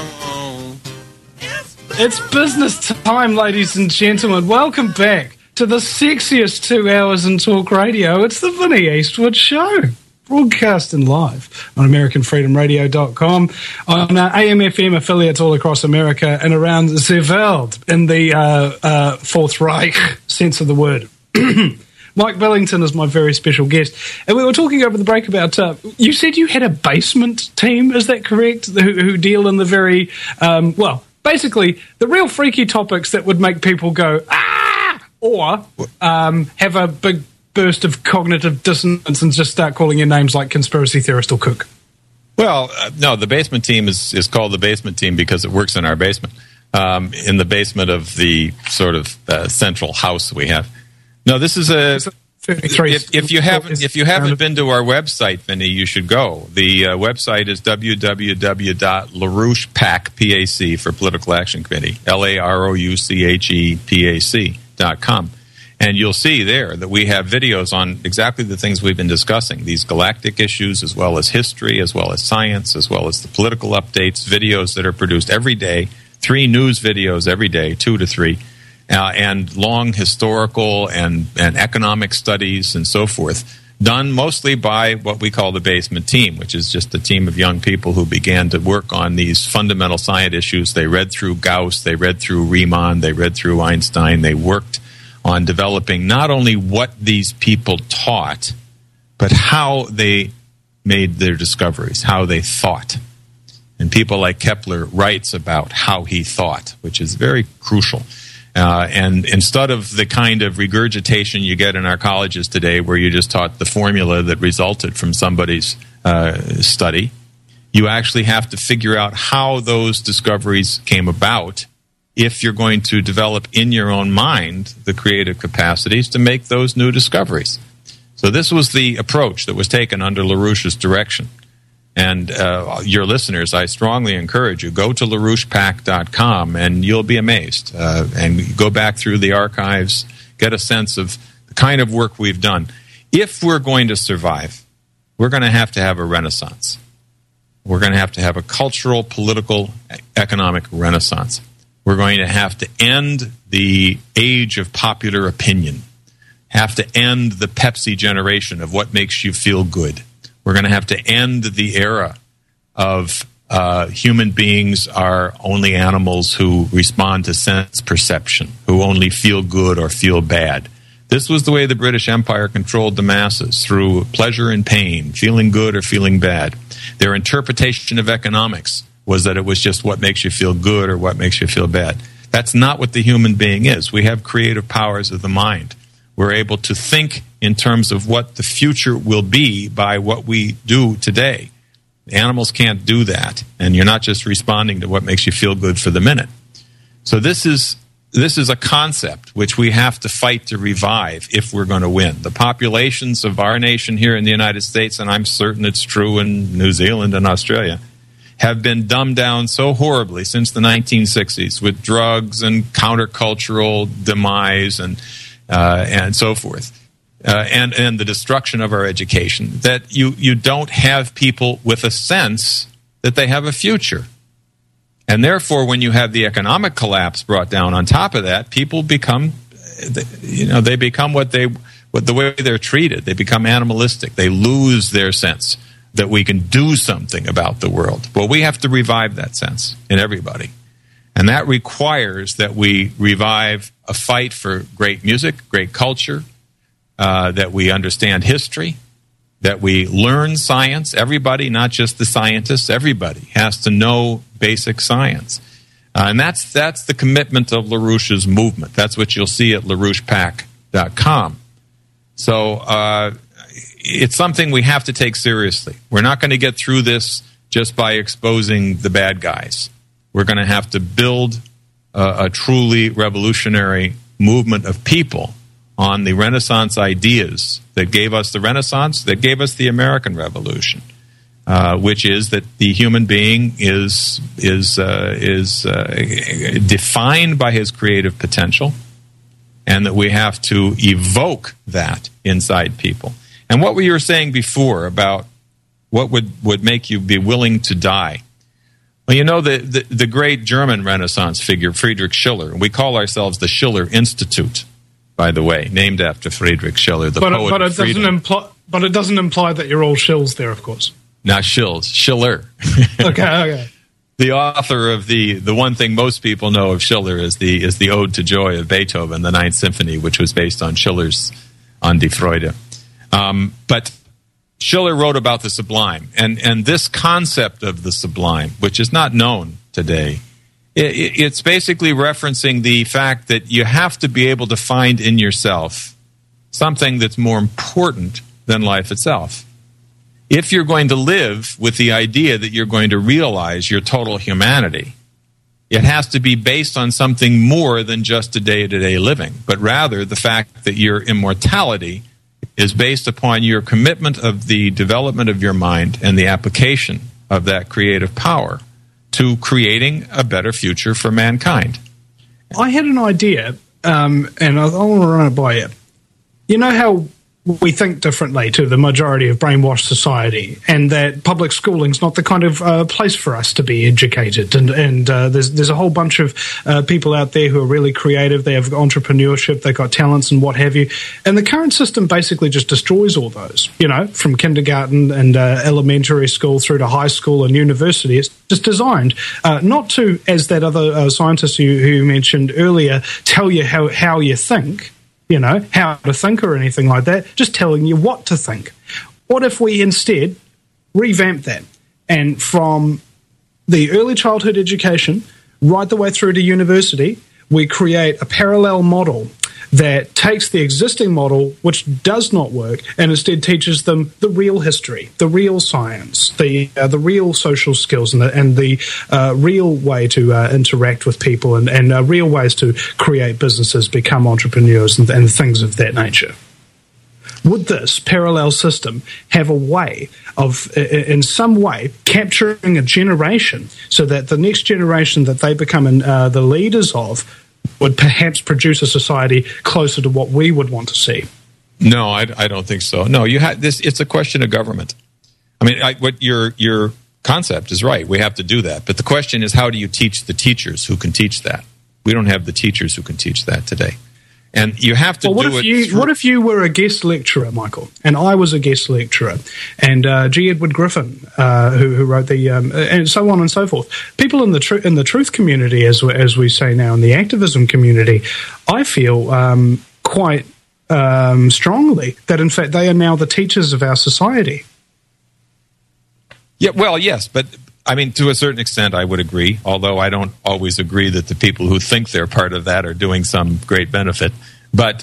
It's business time, ladies and gentlemen. Welcome back to the sexiest 2 hours in talk radio. It's the Vinnie Eastwood Show. broadcasting live on AmericanFreedomRadio.com, on AM/FM affiliates all across America and around the world in the Fourth Reich sense of the word. Mike Billington is my very special guest. And we were talking over the break about, you said you had a basement team, is that correct? Who deal in the very, basically the real freaky topics that would make people go, ah! Or have a big burst of cognitive dissonance and just start calling in names like conspiracy theorist or kook. Well, no, the basement team is called the basement team because it works in our basement, in the basement of the sort of central house we have. No, this is if you haven't been to our website, Vinny, you should go. The website is www.LaRouchePAC, P-A-C for Political Action Committee, LaRouchePAC.com. And you'll see there that we have videos on exactly the things we've been discussing, these galactic issues, as well as history, as well as science, as well as the political updates, videos that are produced every day, 3 news videos every day, 2 to 3. And long historical and economic studies and so forth, done mostly by what we call the basement team, which is just a team of young people who began to work on these fundamental science issues. They read through Gauss, they read through Riemann, they read through Einstein. They worked on developing not only what these people taught, but how they made their discoveries, how they thought. And people like Kepler writes about how he thought, which is very crucial. And instead of the kind of regurgitation you get in our colleges today where you just taught the formula that resulted from somebody's study, you actually have to figure out how those discoveries came about if you're going to develop in your own mind the creative capacities to make those new discoveries. So this was the approach that was taken under LaRouche's direction. And your listeners, I strongly encourage you, go to LaRouchePAC.com and you'll be amazed. And go back through the archives, get a sense of the kind of work we've done. If we're going to survive, we're going to have a renaissance. We're going to have a cultural, political, economic renaissance. We're going to have to end the age of popular opinion, have to end the Pepsi generation of what makes you feel good. We're going to have to end the era of human beings are only animals who respond to sense perception, who only feel good or feel bad. This was the way the British Empire controlled the masses, through pleasure and pain, feeling good or feeling bad. Their interpretation of economics was that it was just what makes you feel good or what makes you feel bad. That's not what the human being is. We have creative powers of the mind. We're able to think in terms of what the future will be by what we do today. Animals can't do that, and you're not just responding to what makes you feel good for the minute. So this is a concept which we have to fight to revive if we're going to win. The populations of our nation here in the United States, and I'm certain it's true in New Zealand and Australia, have been dumbed down so horribly since the 1960s with drugs and countercultural demise and so forth, and the destruction of our education, that you don't have people with a sense that they have a future. And therefore, when you have the economic collapse brought down on top of that, people become, they become the way they're treated. They become animalistic. They lose their sense that we can do something about the world. Well, we have to revive that sense in everybody. And that requires that we revive a fight for great music, great culture, that we understand history, that we learn science. Everybody, not just the scientists, everybody has to know basic science. And that's the commitment of LaRouche's movement. That's what you'll see at LaRouchePAC.com. So it's something we have to take seriously. We're not going to get through this just by exposing the bad guys. We're going to have to build a truly revolutionary movement of people on the Renaissance ideas that gave us the Renaissance, that gave us the American Revolution, which is that the human being is defined by his creative potential, and that we have to evoke that inside people. And what we were saying before about what would make you be willing to die. Well, the great German Renaissance figure, Friedrich Schiller, we call ourselves the Schiller Institute, by the way, named after Friedrich Schiller, the poet of freedom. But it doesn't imply that you're all shills there, of course. Not shills, Schiller. Okay. The author of the one thing most people know of Schiller is the Ode to Joy of Beethoven, the Ninth Symphony, which was based on Schiller's On die Freude. But Schiller wrote about the sublime, and this concept of the sublime, which is not known today, it's basically referencing the fact that you have to be able to find in yourself something that's more important than life itself. If you're going to live with the idea that you're going to realize your total humanity, it has to be based on something more than just a day-to-day living, but rather the fact that your immortality is based upon your commitment of the development of your mind and the application of that creative power to creating a better future for mankind. I had an idea, and I want to run it by you. You know how we think differently to the majority of brainwashed society, and that public schooling's not the kind of place for us to be educated. And there's a whole bunch of people out there who are really creative. They have entrepreneurship, they've got talents and what have you. And the current system basically just destroys all those, from kindergarten and elementary school through to high school and university. It's just designed not to, as that other scientist who you mentioned earlier, tell you how you think, how to think or anything like that, just telling you what to think. What if we instead revamp that, and from the early childhood education right the way through to university, we create a parallel model that takes the existing model, which does not work, and instead teaches them the real history, the real science, the real social skills, and the real way to interact with people, and real ways to create businesses, become entrepreneurs, and things of that nature. Would this parallel system have a way of, in some way, capturing a generation so that the next generation that they become the leaders of would perhaps produce a society closer to what we would want to see? No, I don't think so. No, you have this. It's a question of government. I mean, what your concept is right. We have to do that. But the question is, how do you teach the teachers who can teach that? We don't have the teachers who can teach that today. And you have to what if you were a guest lecturer, Michael, and I was a guest lecturer, and G. Edward Griffin, who wrote the, and so on and so forth. People in the truth community, as we say now, in the activism community, I feel quite strongly that, in fact, they are now the teachers of our society. Yeah, well, yes, but I mean, to a certain extent, I would agree, although I don't always agree that the people who think they're part of that are doing some great benefit. But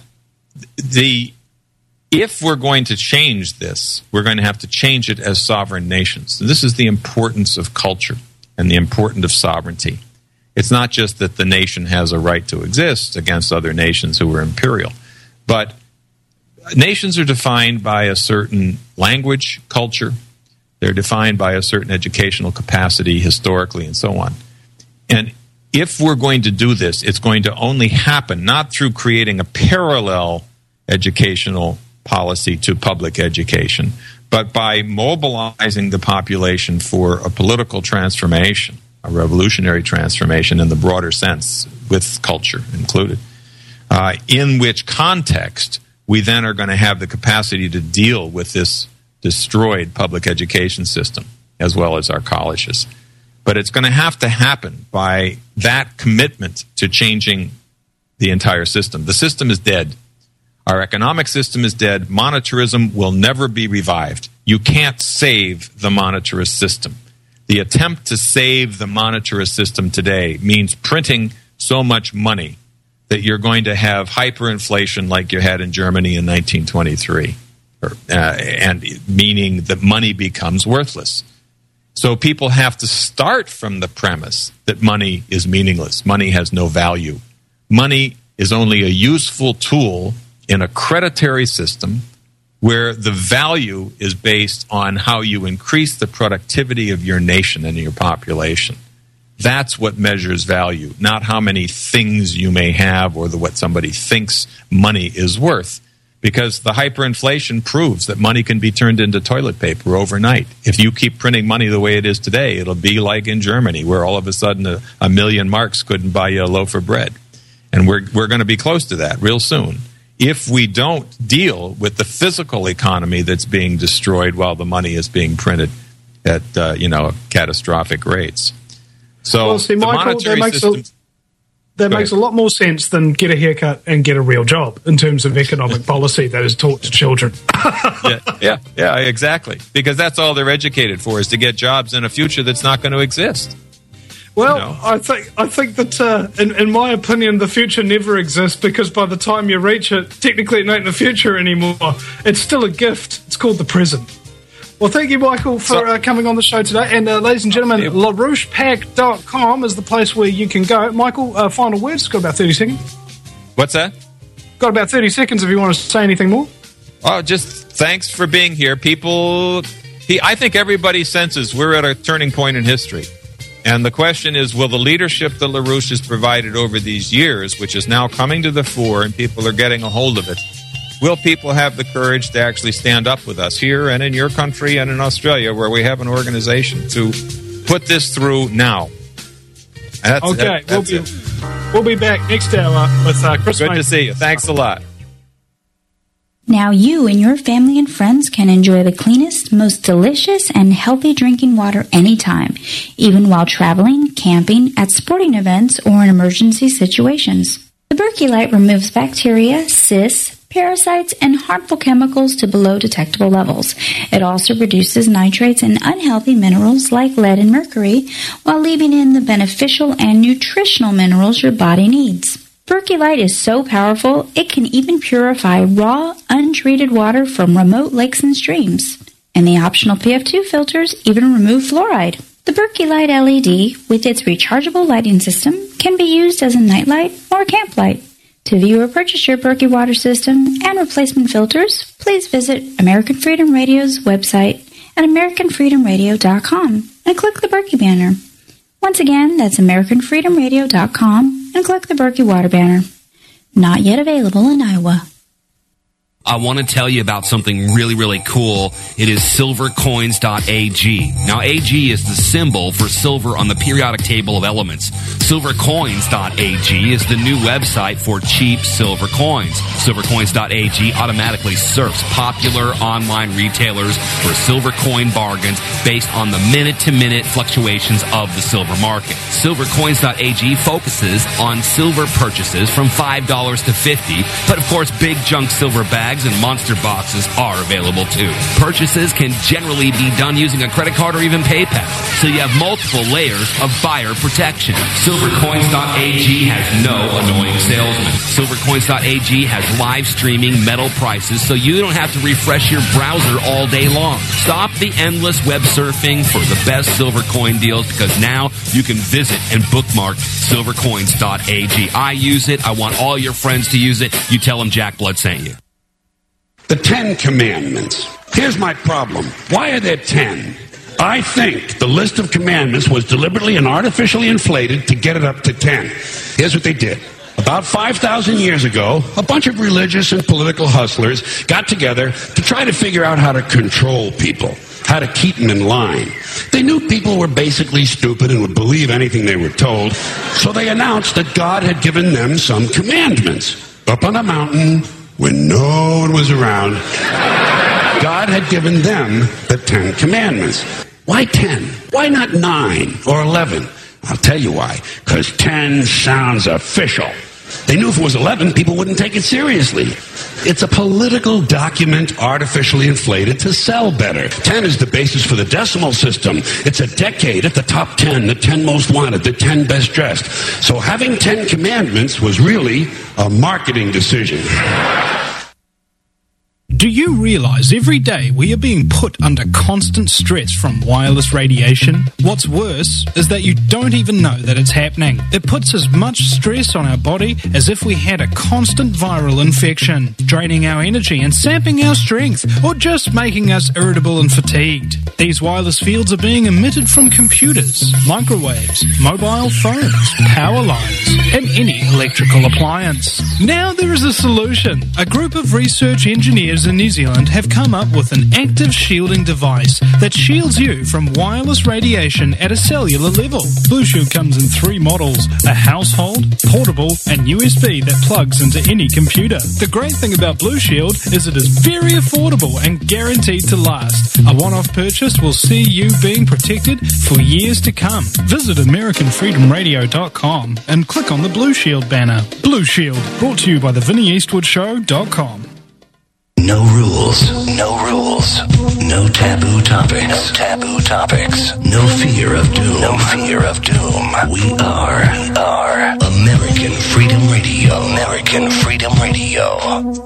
if we're going to change this, we're going to have to change it as sovereign nations. And this is the importance of culture and the importance of sovereignty. It's not just that the nation has a right to exist against other nations who are imperial, but nations are defined by a certain language, culture. They're defined by a certain educational capacity historically and so on. And if we're going to do this, it's going to only happen not through creating a parallel educational policy to public education, but by mobilizing the population for a political transformation, a revolutionary transformation in the broader sense, with culture included, in which context we then are going to have the capacity to deal with this destroyed public education system, as well as our colleges. But it's going to have to happen by that commitment to changing the entire system. The system is dead. Our economic system is dead. Monetarism will never be revived. You can't save the monetarist system. The attempt to save the monetarist system today means printing so much money that you're going to have hyperinflation like you had in Germany in 1923. And meaning that money becomes worthless. So people have to start from the premise that money is meaningless. Money has no value. Money is only a useful tool in a creditary system where the value is based on how you increase the productivity of your nation and your population. That's what measures value, not how many things you may have or what somebody thinks money is worth. Because the hyperinflation proves that money can be turned into toilet paper overnight. If you keep printing money the way it is today, it'll be like in Germany, where all of a sudden a million marks couldn't buy you a loaf of bread. And we're going to be close to that real soon. if we don't deal with the physical economy that's being destroyed while the money is being printed at catastrophic rates. So well, see, the Michael, monetary system. That makes a lot more sense than get a haircut and get a real job in terms of economic policy that is taught to children. Yeah, exactly. Because that's all they're educated for, is to get jobs in a future that's not going to exist. Well, I think that, in my opinion, the future never exists, because by the time you reach it, technically it ain't the future anymore. It's still a gift. It's called the present. Well, thank you, Michael, for coming on the show today. And ladies and gentlemen, LaRouchePack.com is the place where you can go. Michael, final words. Got about 30 seconds. What's that? Got about 30 seconds if you want to say anything more. Oh, just thanks for being here. I think everybody senses we're at a turning point in history. And the question is, will the leadership that LaRouche has provided over these years, which is now coming to the fore and people are getting a hold of it, will people have the courage to actually stand up with us here and in your country and in Australia, where we have an organization to put this through now? We'll be back next hour with Chris. Good to see you. Thanks a lot. Now you and your family and friends can enjoy the cleanest, most delicious, and healthy drinking water anytime, even while traveling, camping, at sporting events, or in emergency situations. The Berkey Light removes bacteria, cysts, parasites, and harmful chemicals to below detectable levels. It also reduces nitrates and unhealthy minerals like lead and mercury, while leaving in the beneficial and nutritional minerals your body needs. Berkey Light is so powerful, it can even purify raw, untreated water from remote lakes and streams. And the optional PF2 filters even remove fluoride. The Berkey Light LED, with its rechargeable lighting system, can be used as a nightlight or a camp light. To view or purchase your Berkey water system and replacement filters, please visit American Freedom Radio's website at AmericanFreedomRadio.com and click the Berkey banner. Once again, that's AmericanFreedomRadio.com and click the Berkey water banner. Not yet available in Iowa. I want to tell you about something really, really cool. It is silvercoins.ag. Now, AG is the symbol for silver on the periodic table of elements. Silvercoins.ag is the new website for cheap silver coins. Silvercoins.ag automatically surfs popular online retailers for silver coin bargains based on the minute-to-minute fluctuations of the silver market. Silvercoins.ag focuses on silver purchases from $5 to $50, but of course, big junk silver bags and monster boxes are available too. Purchases can generally be done using a credit card or even PayPal, so you have multiple layers of buyer protection. Silvercoins.ag has no annoying salesmen. Silvercoins.ag has live streaming metal prices, so you don't have to refresh your browser all day long. Stop the endless web surfing for the best silver coin deals, because now you can visit and bookmark silvercoins.ag. I use it. I want all your friends to use it. You tell them Jack Blood sent you. The 10 Commandments. Here's my problem. Why are there 10? I think the list of commandments was deliberately and artificially inflated to get it up to 10. Here's what they did. About 5,000 years ago, a bunch of religious and political hustlers got together to try to figure out how to control people, how to keep them in line. They knew people were basically stupid and would believe anything they were told, so they announced that God had given them some commandments. Up on a mountain, when no one was around, God had given them the 10 Commandments. Why 10? Why not 9 or 11? I'll tell you why. Because 10 sounds official. They knew if it was 11, people wouldn't take it seriously. It's a political document artificially inflated to sell better. 10 is the basis for the decimal system. It's a decade at the top 10, the 10 most wanted, the 10 best dressed. So having 10 commandments was really a marketing decision. Do you realize every day we are being put under constant stress from wireless radiation? What's worse is that you don't even know that it's happening. It puts as much stress on our body as if we had a constant viral infection, draining our energy and sapping our strength, or just making us irritable and fatigued. These wireless fields are being emitted from computers, microwaves, mobile phones, power lines, and any electrical appliance. Now there is a solution. A group of research engineers in New Zealand have come up with an active shielding device that shields you from wireless radiation at a cellular level. Blue Shield comes in 3 models: a household, portable, and USB that plugs into any computer. The great thing about Blue Shield is it is very affordable and guaranteed to last. A one-off purchase will see you being protected for years to come. Visit AmericanFreedomRadio.com and click on the Blue Shield banner. Blue Shield, brought to you by the VinnyEastwoodShow.com. No rules. No rules. No taboo topics. No taboo topics. No fear of doom. No fear of doom. We are American Freedom Radio. American Freedom Radio.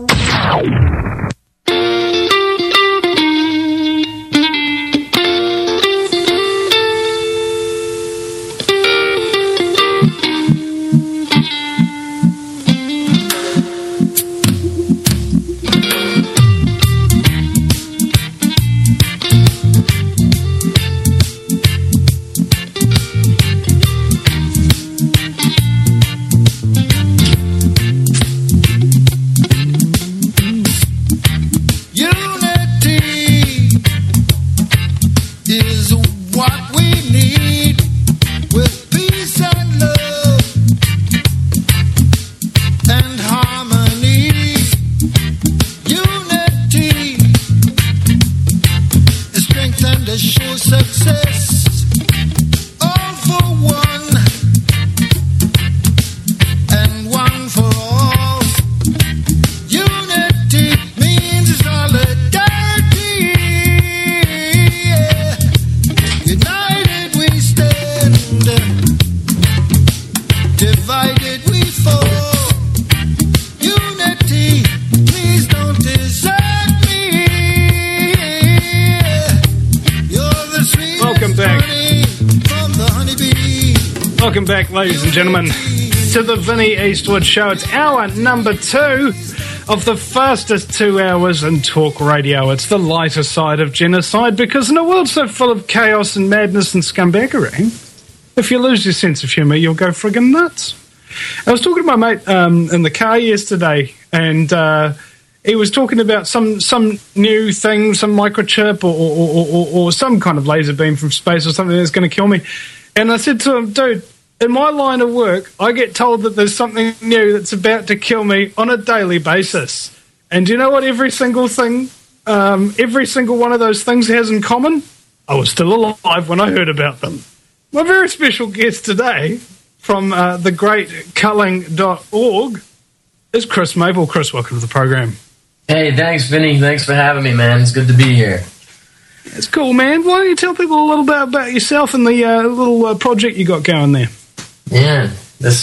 Welcome back, ladies and gentlemen, to the Vinny Eastwood Show. It's hour number 2 of the fastest 2 hours in talk radio. It's the lighter side of genocide, because in a world so full of chaos and madness and scumbaggery, if you lose your sense of humour, you'll go friggin' nuts. I was talking to my mate in the car yesterday, and he was talking about some new thing, some microchip or some kind of laser beam from space or something that's going to kill me. And I said to him, dude, in my line of work, I get told that there's something new that's about to kill me on a daily basis. And do you know what every single thing, every single one of those things has in common? I was still alive when I heard about them. My very special guest today from the great culling.org is Chris Maple. Chris, welcome to the program. Hey, thanks, Vinny. Thanks for having me, man. It's good to be here. It's cool, man. Why don't you tell people a little bit about yourself and the little project you got going there? Yeah, this,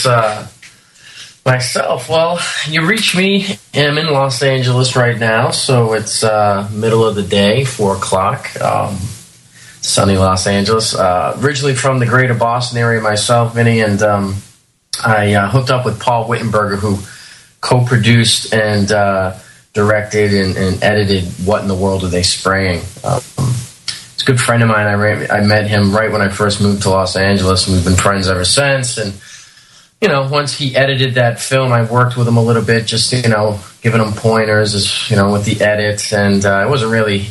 myself, well, you reach me, I'm in Los Angeles right now, so it's middle of the day, 4 o'clock, sunny Los Angeles. Originally from the greater Boston area myself, Vinny, and I hooked up with Paul Wittenberger, who co-produced and directed and edited What in the World Are They Spraying? It's a good friend of mine. I met him right when I first moved to Los Angeles, and we've been friends ever since. And, you know, once he edited that film, I worked with him a little bit, just, you know, giving him pointers, with the edits. And I wasn't really,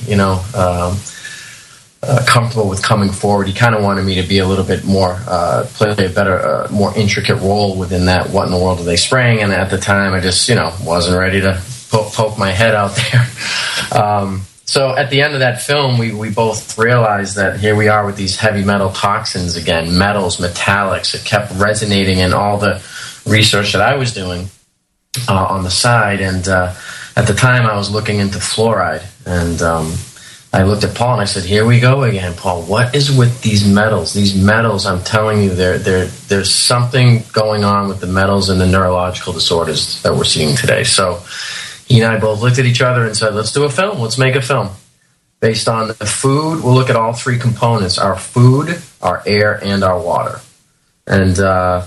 comfortable with coming forward. He kind of wanted me to be a little bit more, play a better, more intricate role within that What in the World Are They Spraying? And at the time, I just, wasn't ready to poke my head out there. So at the end of that film, we both realized that here we are with these heavy metal toxins again, metals, metallics. It kept resonating in all the research that I was doing on the side. And at the time, I was looking into fluoride. And I looked at Paul and I said, here we go again, Paul. What is with these metals? These metals, I'm telling you, there's something going on with the metals and the neurological disorders that we're seeing today. So he and I both looked at each other and said, let's do a film. Let's make a film. Based on the food, we'll look at all 3 components, our food, our air, and our water. And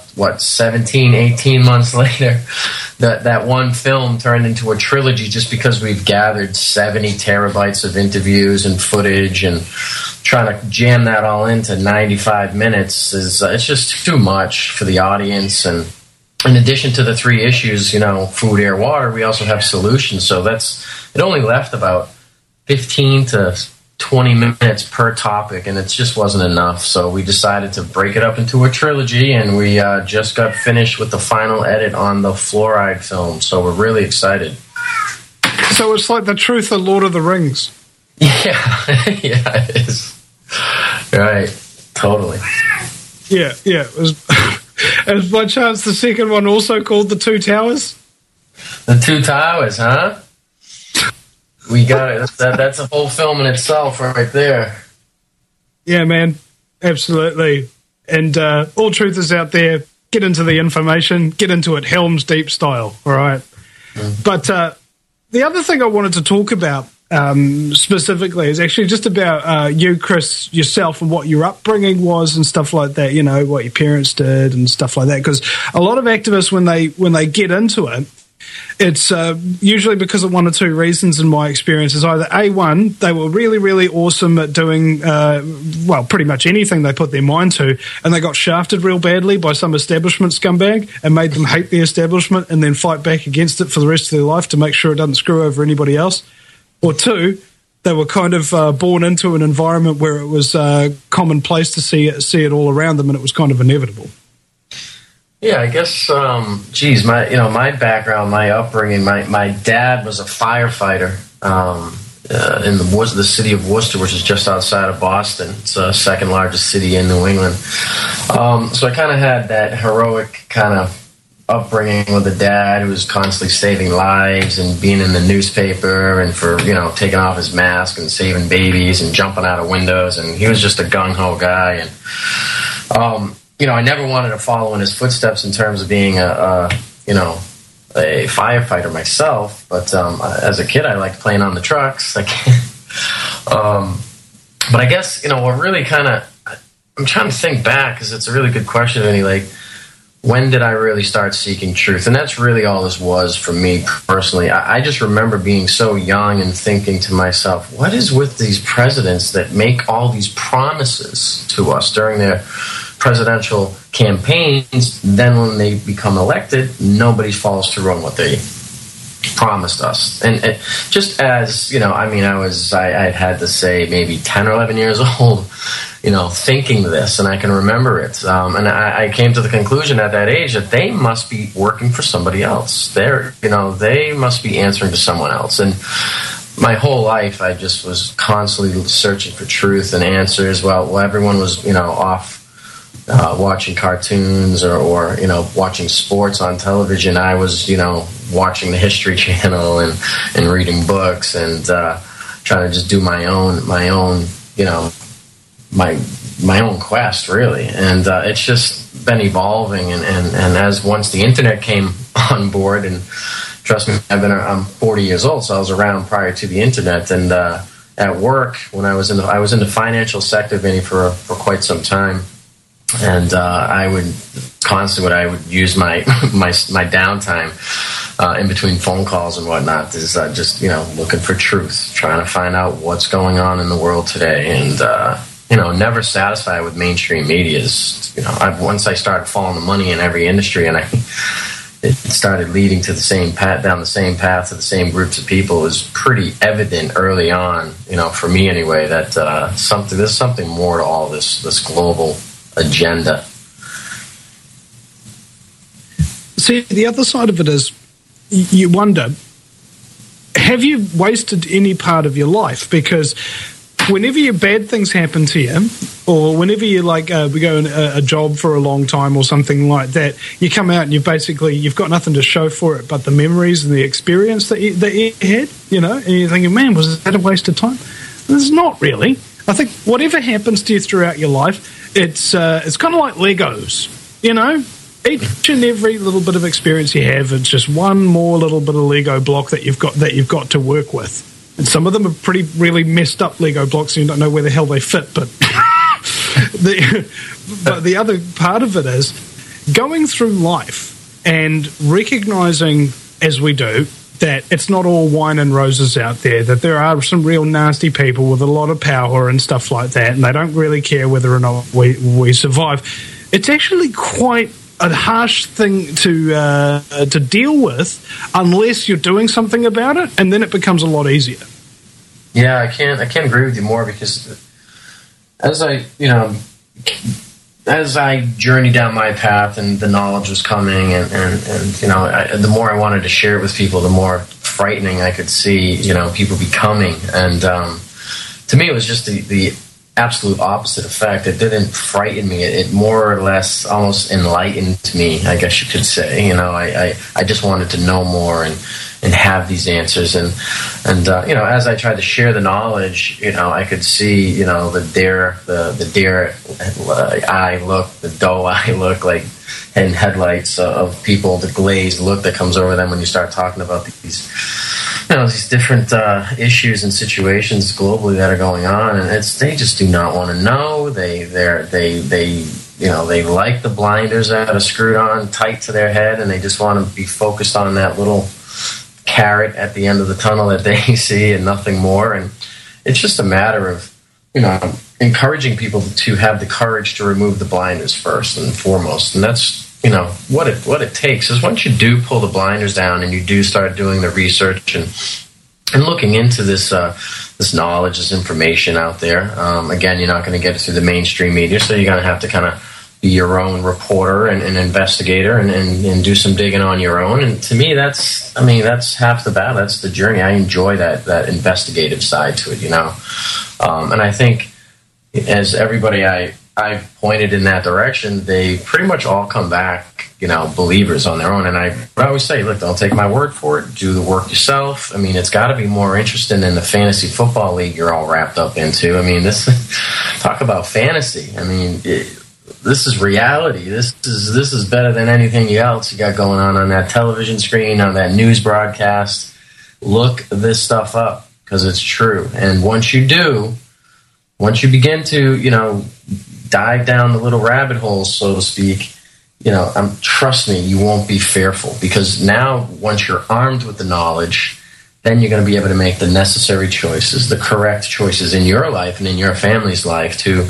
17, 18 months later, that one film turned into a trilogy just because we've gathered 70 terabytes of interviews and footage, and trying to jam that all into 95 minutes is it's just too much for the audience. And in addition to the 3 issues, food, air, water, we also have solutions. So it only left about 15 to 20 minutes per topic, and it just wasn't enough. So we decided to break it up into a trilogy, and we just got finished with the final edit on the fluoride film. So we're really excited. So it's like the truth of Lord of the Rings. Yeah, yeah, it is. Right, totally. Yeah. Is by chance the second one also called The Two Towers? The Two Towers, huh? We got it. That's a whole film in itself right there. Yeah, man. Absolutely. And all truth is out there. Get into the information. Get into it Helm's Deep style, all right? Mm. But the other thing I wanted to talk about specifically is actually just about you, Chris, yourself, and what your upbringing was and stuff like that, what your parents did and stuff like that. Because a lot of activists, when they get into it, it's usually because of one or two reasons in my experience. Is either A1, they were really, really awesome at doing, pretty much anything they put their mind to, and they got shafted real badly by some establishment scumbag and made them hate the establishment and then fight back against it for the rest of their life to make sure it doesn't screw over anybody else. Or 2, they were kind of born into an environment where it was commonplace to see it all around them, and it was kind of inevitable. Yeah, I guess, my background, my upbringing, my dad was a firefighter in the city of Worcester, which is just outside of Boston. It's the second largest city in New England. So I kind of had that heroic kind of upbringing with a dad who was constantly saving lives and being in the newspaper and for, taking off his mask and saving babies and jumping out of windows. And he was just a gung-ho guy. And, I never wanted to follow in his footsteps in terms of being a firefighter myself. But as a kid, I liked playing on the trucks. But I guess, what really I'm trying to think back, because it's a really good question, Vinny, like, when did I really start seeking truth? And that's really all this was for me personally. I just remember being so young and thinking to myself, what is with these presidents that make all these promises to us during their presidential campaigns? Then when they become elected, nobody follows through on what they promised us. And just as, I had to say maybe 10 or 11 years old, thinking this, and I can remember it. And I came to the conclusion at that age that they must be working for somebody else. They must be answering to someone else. And my whole life, I just was constantly searching for truth and answers. Well, everyone was, off watching cartoons or watching sports on television. I was, watching the History Channel and reading books and trying to just do my own my own quest, really. And it's just been evolving. And as once the internet came on board, and trust me, I'm 40 years old, so I was around prior to the internet. And at work, when I was in the financial sector, Vinny, for quite some time. And I would use my downtime in between phone calls and whatnot is just looking for truth, trying to find out what's going on in the world today, and never satisfied with mainstream media. Once I started following the money in every industry, and it started leading to the same path, down the same path to the same groups of people, it was pretty evident early on, for me anyway, that there's something more to all this global agenda. See, the other side of it is, you wonder, have you wasted any part of your life? Because whenever your bad things happen to you, or whenever you we go in a job for a long time or something like that, you come out and you've got nothing to show for it but the memories and the experience that you had, and you're thinking, man, was that a waste of time? It's not really. I think whatever happens to you throughout your life, it's kind of like Legos, Each and every little bit of experience you have, it's just one more little bit of Lego block that you've got to work with. And some of them are really messed up Lego blocks, and you don't know where the hell they fit. But But the other part of it is going through life and recognizing, as we do, that it's not all wine and roses out there, that there are some real nasty people with a lot of power and stuff like that, and they don't really care whether or not we survive. It's actually quite a harsh thing to deal with unless you're doing something about it, and then it becomes a lot easier. Yeah, I can't agree with you more, because as I journeyed down my path and the knowledge was coming, and the more I wanted to share it with people, the more frightening I could see, people becoming. And to me, it was just the absolute opposite effect. It didn't frighten me. It more or less almost enlightened me, I guess you could say. I just wanted to know more and have these answers. And as I tried to share the knowledge, I could see, the deer eye look, the doe eye look, like, and headlights of people, the glazed look that comes over them when you start talking about these different issues and situations globally that are going on, and they just do not want to know. They like the blinders that are screwed on tight to their head, and they just want to be focused on that little carrot at the end of the tunnel that they see and nothing more. And it's just a matter of encouraging people to have the courage to remove the blinders first and foremost. And that's what it takes is, once you do pull the blinders down and you do start doing the research and looking into this knowledge, this information out there. Again, you're not going to get it through the mainstream media, so you're going to have to kind of be your own reporter and investigator and do some digging on your own. And to me, that's half the battle. That's the journey. I enjoy that investigative side to it, and I think as everybody I pointed in that direction, they pretty much all come back, believers on their own. And I always say, look, don't take my word for it. Do the work yourself. I mean, it's got to be more interesting than the fantasy football league you're all wrapped up into. I mean, talk about fantasy. I mean, this is reality. This is better than anything else you got going on that television screen, on that news broadcast. Look this stuff up, because it's true. And once you begin to, dive down the little rabbit holes, so to speak, trust me, you won't be fearful, because now once you're armed with the knowledge, then you're going to be able to make the necessary choices, the correct choices in your life and in your family's life to,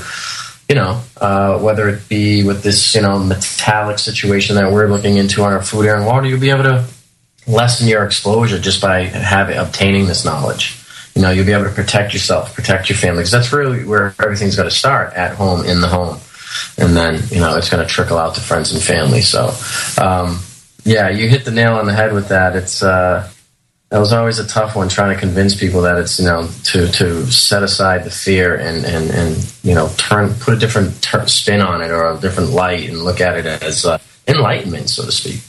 whether it be with this, metallic situation that we're looking into on our food, air, and water, you'll be able to lessen your exposure just by obtaining this knowledge. You'll be able to protect yourself, protect your family, because that's really where everything's going to start, at home, in the home. And then, it's going to trickle out to friends and family. So, you hit the nail on the head with that. It's that was always a tough one, trying to convince people that it's, to set aside the fear and put a different spin on it, or a different light, and look at it as enlightenment, so to speak.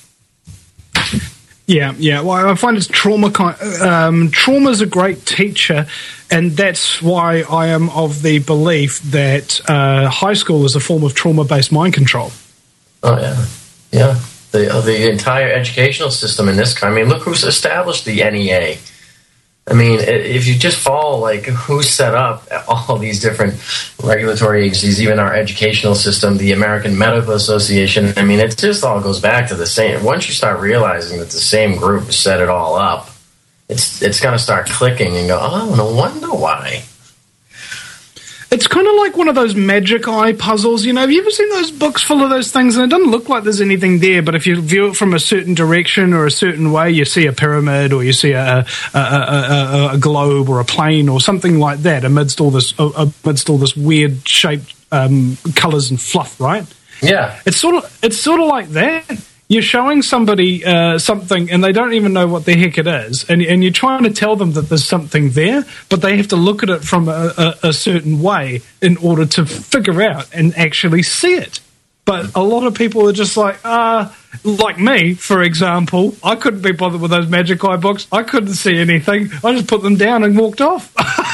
Yeah. Well, I find it's trauma's a great teacher, and that's why I am of the belief that high school is a form of trauma-based mind control. Oh, yeah. The entire educational system in this country. I mean, look who's established the NEA. I mean, if you just follow, who set up all these different regulatory agencies, even our educational system, the American Medical Association, I mean, it just all goes back to the same. Once you start realizing that the same group set it all up, it's going to start clicking and go, oh, no wonder why. It's kind of like one of those magic eye puzzles, Have you ever seen those books full of those things? And it doesn't look like there's anything there, but if you view it from a certain direction or a certain way, you see a pyramid, or you see a globe or a plane or something like that amidst all this weird shaped colors and fluff, right? Yeah, it's sort of like that. You're showing somebody something, and they don't even know what the heck it is, and you're trying to tell them that there's something there, but they have to look at it from a certain way in order to figure out and actually see it. But a lot of people are just like me, for example. I couldn't be bothered with those magic eye books. I couldn't see anything. I just put them down and walked off.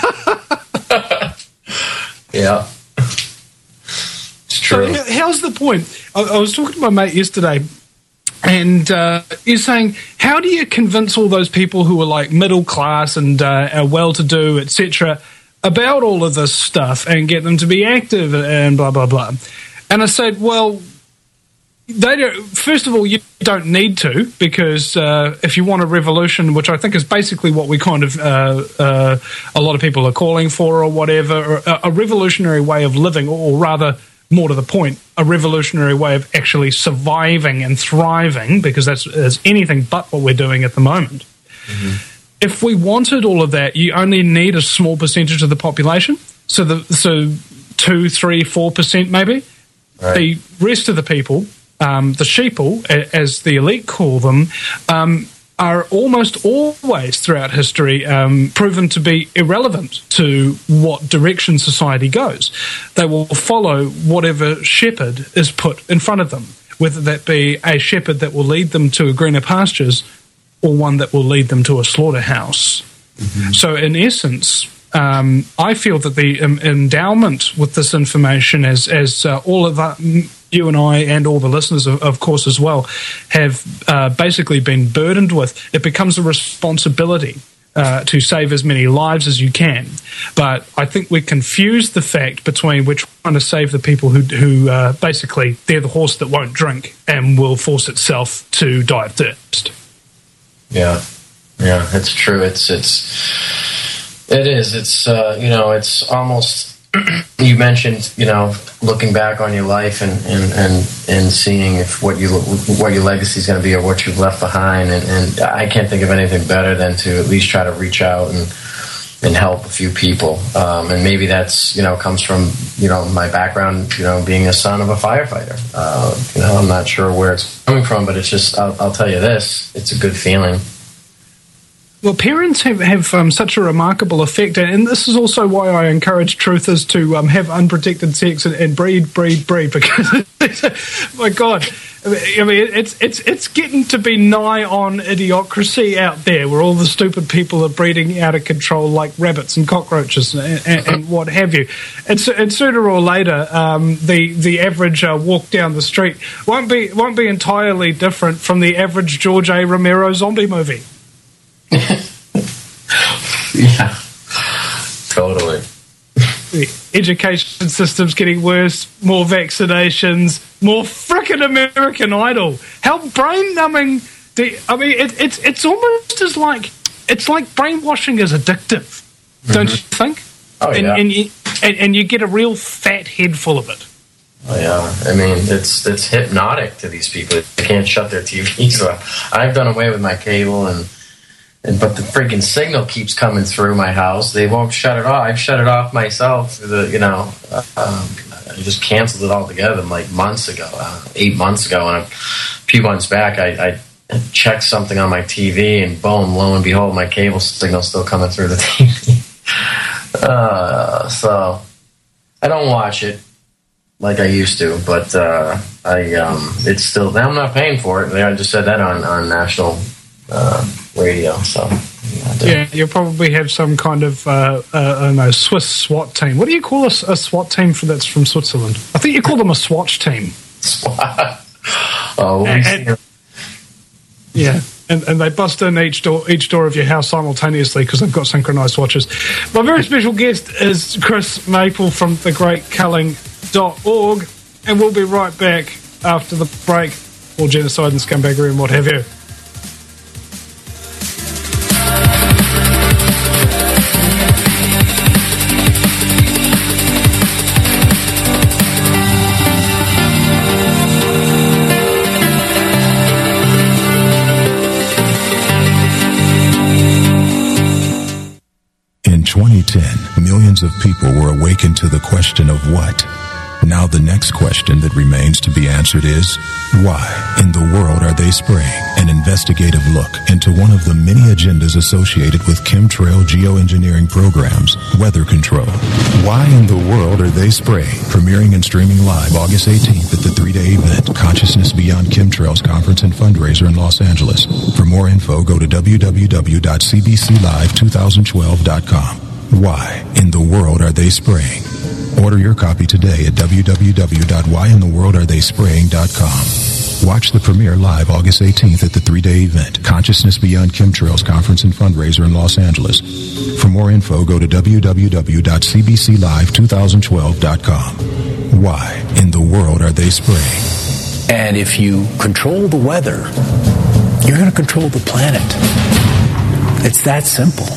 Yeah. It's true. So how's the point? I was talking to my mate yesterday, and he's saying, how do you convince all those people who are like middle class and are well-to-do, etc., about all of this stuff and get them to be active and blah, blah, blah. And I said, well, they don't, first of all, you don't need to, because if you want a revolution, which I think is basically what we kind of, a lot of people are calling for or whatever, or a revolutionary way of living, or rather, more to the point, a revolutionary way of actually surviving and thriving, because that's anything but what we're doing at the moment. Mm-hmm. If we wanted all of that, you only need a small percentage of the population, so 2, 3, 4% maybe. Right. The rest of the people, the sheeple, as the elite call them, are almost always throughout history proven to be irrelevant to what direction society goes. They will follow whatever shepherd is put in front of them, whether that be a shepherd that will lead them to greener pastures or one that will lead them to a slaughterhouse. Mm-hmm. So in essence, I feel that the endowment with this information, as all of that, you and I and all the listeners, of course, as well, have basically been burdened with, it becomes a responsibility to save as many lives as you can. But I think we confuse the fact between we're trying to save the people who basically, they're the horse that won't drink and will force itself to die of thirst. Yeah, it's true. It is. It's it's almost. You mentioned, looking back on your life and seeing if what your legacy is going to be or what you've left behind, and I can't think of anything better than to at least try to reach out and help a few people, and maybe that's comes from my background, being a son of a firefighter. I'm not sure where it's coming from, but it's just I'll tell you this: it's a good feeling. Well, parents have such a remarkable effect, and this is also why I encourage truthers to have unprotected sex and breed, because, my God, I mean, it's getting to be nigh on idiocracy out there, where all the stupid people are breeding out of control like rabbits and cockroaches and what have you. And sooner or later, the average walk down the street won't be entirely different from the average George A. Romero zombie movie. Yeah, totally. The education system's getting worse, more vaccinations, more frickin' American Idol. How brain-numbing... it's almost as like... It's like brainwashing is addictive, don't you think? Oh, yeah. And you get a real fat head full of it. Oh, yeah. I mean, it's hypnotic to these people. They can't shut their TVs off. I've done away with my cable, but the freaking signal keeps coming through my house. They won't shut it off. I've shut it off myself. I just canceled it altogether like months ago, 8 months ago. And a few months back, I checked something on my TV, and boom, lo and behold, my cable signal's still coming through the TV. So I don't watch it like I used to, but it's still. I'm not paying for it. I just said that on national radio. So yeah, you'll probably have some kind of I don't know, Swiss SWAT team. What do you call a SWAT team that's from Switzerland? I think you call them a Swatch team. SWAT. Yeah. And they bust in each door of your house simultaneously because they've got synchronized watches. My very special guest is Chris Maple from thegreatculling.org, and we'll be right back after the break. Or genocide and scumbaggery and what have you. In 2010, millions of people were awakened to the question of what. Now the next question that remains to be answered is, why in the world are they spraying? An investigative look into one of the many agendas associated with chemtrail geoengineering programs, weather control. Why in the world are they spraying? Premiering and streaming live August 18th at the 3-day event, Consciousness Beyond Chemtrails Conference and Fundraiser in Los Angeles. For more info, go to www.cbclive2012.com. Why in the world are they spraying? Order your copy today at www.whyintheworldaretheyspraying.com. Watch the premiere live August 18th at the 3-day event, Consciousness Beyond Chemtrails Conference and Fundraiser in Los Angeles. For more info, go to www.cbclive2012.com. Why in the world are they spraying? And if you control the weather, you're going to control the planet. It's that simple.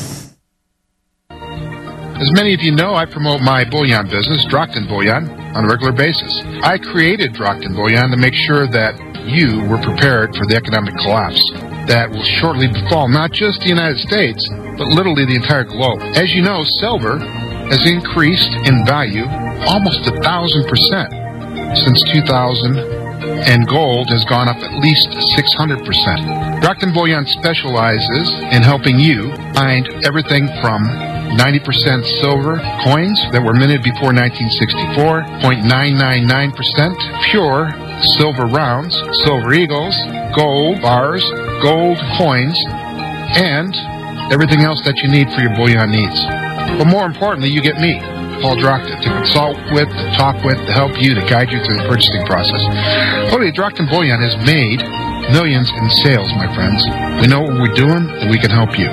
As many of you know, I promote my bullion business, Drockton Bullion, on a regular basis. I created Drockton Bullion to make sure that you were prepared for the economic collapse that will shortly befall not just the United States, but literally the entire globe. As you know, silver has increased in value almost 1,000% since 2000, and gold has gone up at least 600%. Drockton Bullion specializes in helping you find everything from 90% silver coins that were minted before 1964, 0.999% pure silver rounds, silver eagles, gold bars, gold coins, and everything else that you need for your bullion needs. But more importantly, you get me, Paul Drockton, to consult with, to talk with, to help you, to guide you through the purchasing process. Literally, Drockton Bullion has made millions in sales, my friends. We know what we're doing, and we can help you.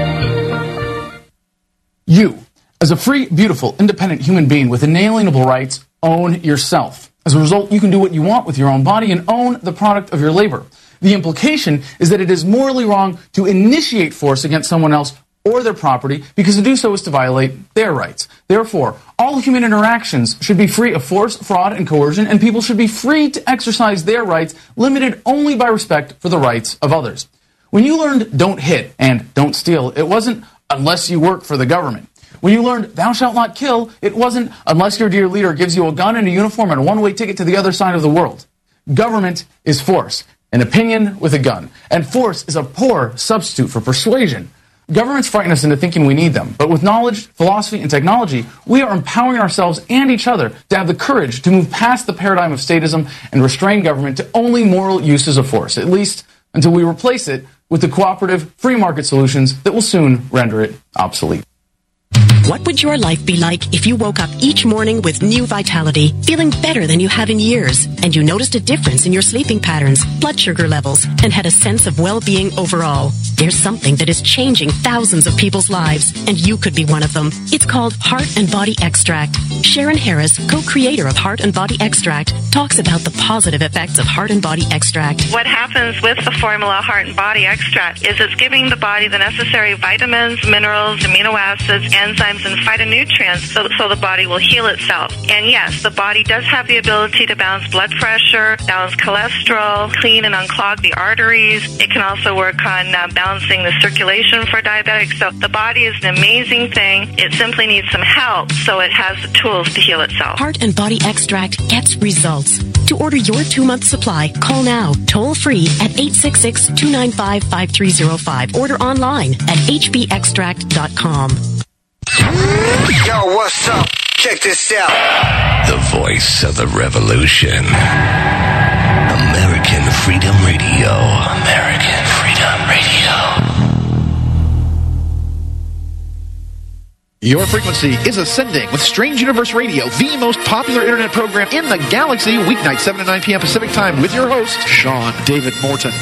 You, as a free, beautiful, independent human being with inalienable rights, own yourself. As a result, you can do what you want with your own body and own the product of your labor. The implication is that it is morally wrong to initiate force against someone else or their property, because to do so is to violate their rights. Therefore, all human interactions should be free of force, fraud, and coercion, and people should be free to exercise their rights, limited only by respect for the rights of others. When you learned don't hit and don't steal, it wasn't unless you work for the government. When you learned thou shalt not kill, it wasn't unless your dear leader gives you a gun and a uniform and a one-way ticket to the other side of the world. Government is force, an opinion with a gun, and force is a poor substitute for persuasion. Governments frighten us into thinking we need them, but with knowledge, philosophy, and technology, we are empowering ourselves and each other to have the courage to move past the paradigm of statism and restrain government to only moral uses of force, at least until we replace it with the cooperative, free market solutions that will soon render it obsolete. What would your life be like if you woke up each morning with new vitality, feeling better than you have in years, and you noticed a difference in your sleeping patterns, blood sugar levels, and had a sense of well-being overall? There's something that is changing thousands of people's lives, and you could be one of them. It's called Heart and Body Extract. Sharon Harris, co-creator of Heart and Body Extract, talks about the positive effects of Heart and Body Extract. What happens with the formula Heart and Body Extract is it's giving the body the necessary vitamins, minerals, amino acids, enzymes, and phytonutrients so the body will heal itself. And yes, the body does have the ability to balance blood pressure, balance cholesterol, clean and unclog the arteries. It can also work on balancing the circulation for diabetics. So the body is an amazing thing. It simply needs some help so it has the tools to heal itself. Heart and Body Extract gets results. To order your 2-month supply, call now, toll free at 866-295-5305. Order online at hbextract.com. Yo, what's up? Check this out. The voice of the revolution. American Freedom Radio. American Freedom Radio. Your frequency is ascending with Strange Universe Radio, the most popular internet program in the galaxy, weeknight 7 to 9 p.m. Pacific Time with your host, Sean David Morton.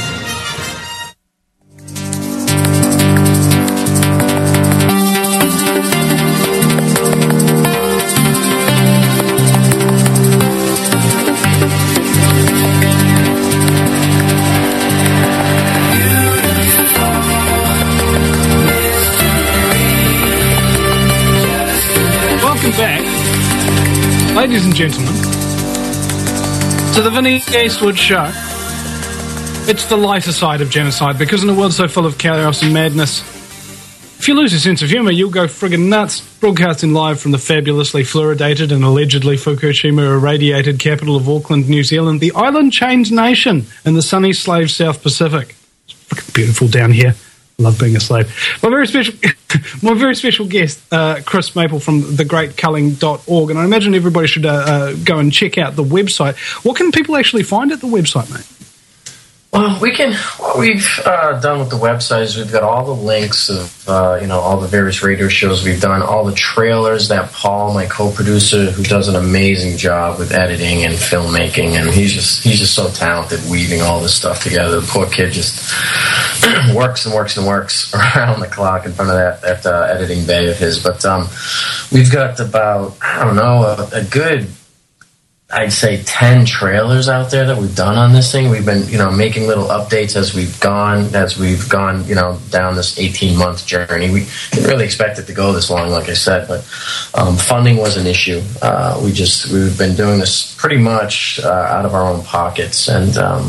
Ladies and gentlemen, to the Vinny Eastwood Show. It's the lighter side of genocide, because in a world so full of chaos and madness, if you lose your sense of humour, you'll go friggin' nuts. Broadcasting live from the fabulously fluoridated and allegedly Fukushima irradiated capital of Auckland, New Zealand, the island-chained nation in the sunny slave South Pacific. It's freaking beautiful down here. Love being a slave. My very special guest, Chris Maple from thegreatculling.org, and I imagine everybody should go and check out the website. What can people actually find at the website, mate? Well, what we've done with the website is we've got all the links of, all the various radio shows we've done, all the trailers that Paul, my co-producer, who does an amazing job with editing and filmmaking, and he's just so talented weaving all this stuff together. The poor kid just works and works and works around the clock in front of that editing bay of his. But we've got about, a good, I'd say 10 trailers out there that we've done on this thing. We've been, making little updates as we've gone, down this 18-month journey. We didn't really expect it to go this long, like I said, but funding was an issue. We've been doing this pretty much out of our own pockets, and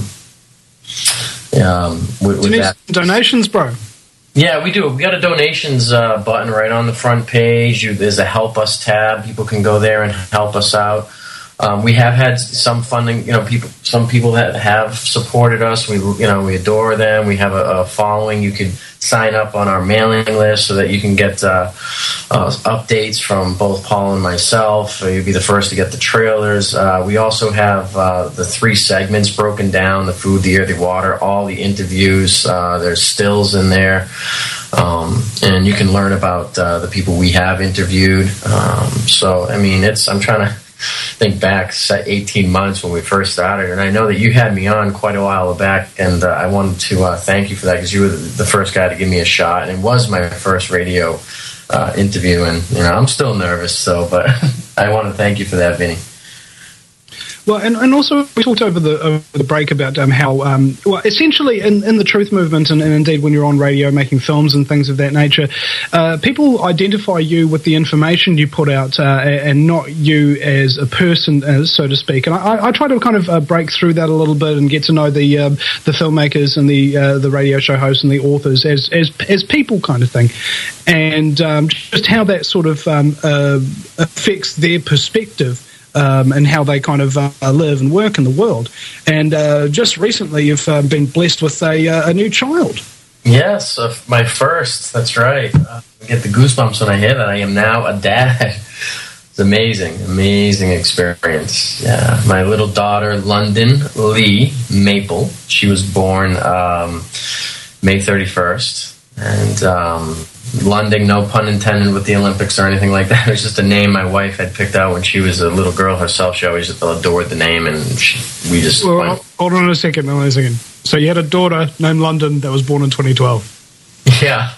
with that, donations, bro. Yeah, we do. We got a donations button right on the front page. There's a Help Us tab. People can go there and help us out. We have had some funding. Some people that have supported us. We adore them. We have a following. You can sign up on our mailing list so that you can get updates from both Paul and myself. You'll be the first to get the trailers. We also have the 3 segments broken down: the food, the air, the water. All the interviews. There's stills in there, and you can learn about the people we have interviewed. I'm trying to think back 18 months when we first started, and I know that you had me on quite a while back, and I wanted to thank you for that, because you were the first guy to give me a shot, and it was my first radio interview, and I'm still nervous, but I want to thank you for that, Vinny. Well, and also we talked over the break about how, essentially in the truth movement and indeed when you're on radio making films and things of that nature, people identify you with the information you put out and not you as a person, so to speak. And I try to kind of break through that a little bit and get to know the filmmakers and the radio show hosts and the authors as people kind of thing, and just how that sort of affects their perspective. And how they kind of live and work in the world. And just recently you've been blessed with a new child. Yes, my first, that's right. I get the goosebumps when I hear that. I am now a dad. It's amazing experience. Yeah, my little daughter, London Lee Maple, she was born May 31st. And London, no pun intended with the Olympics or anything like that. It was just a name my wife had picked out when she was a little girl herself. She always just adored the name, and we just... Well, hold on a second. So you had a daughter named London that was born in 2012. Yeah.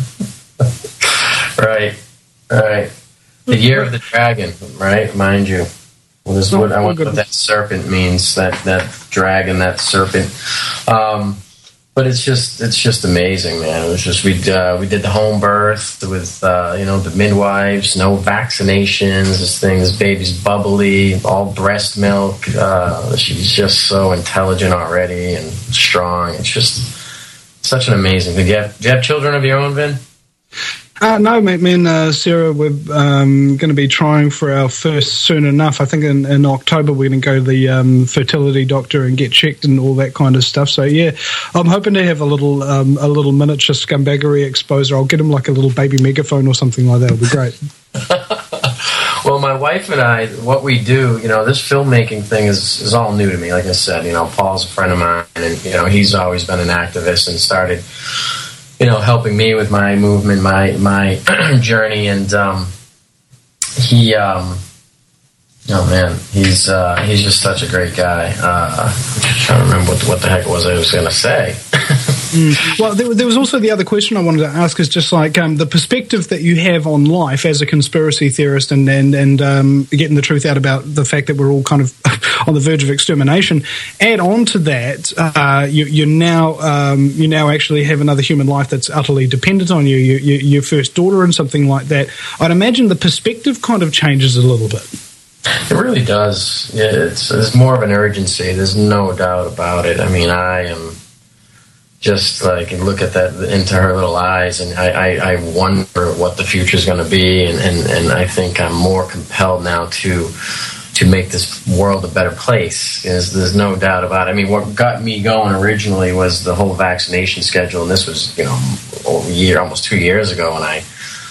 Right. The year of the dragon, right? Mind you. Well, this is what that serpent means, that dragon, that serpent. But it's just amazing, man. It was just we did the home birth with the midwives, no vaccinations. This baby's bubbly, all breast milk. She's just so intelligent already and strong. It's just such an amazing thing. Do you have children of your own, Vin? No, me and Sarah, we're going to be trying for our first soon enough. I think in October we're going to go to the fertility doctor and get checked and all that kind of stuff. So yeah, I'm hoping to have a little miniature scumbaggery exposer. I'll get him like a little baby megaphone or something like that. It'll be great. Well, my wife and I, what we do, this filmmaking thing is all new to me. Like I said, Paul's a friend of mine, and he's always been an activist and started helping me with my movement, my journey, and he's just such a great guy. I'm trying to remember what the heck it was I was going to say. Well, there was also the other question I wanted to ask is just like the perspective that you have on life as a conspiracy theorist and getting the truth out about the fact that we're all kind of on the verge of extermination. Add on to that, you now actually have another human life that's utterly dependent on you, your first daughter and something like that. I'd imagine the perspective kind of changes a little bit. It really does. Yeah, there's more of an urgency. There's no doubt about it. I mean, I am just like look at that into her little eyes, and I wonder what the future is going to be, and I think I'm more compelled now to make this world a better place. There's no doubt about it. I mean, what got me going originally was the whole vaccination schedule, and this was almost 2 years ago, and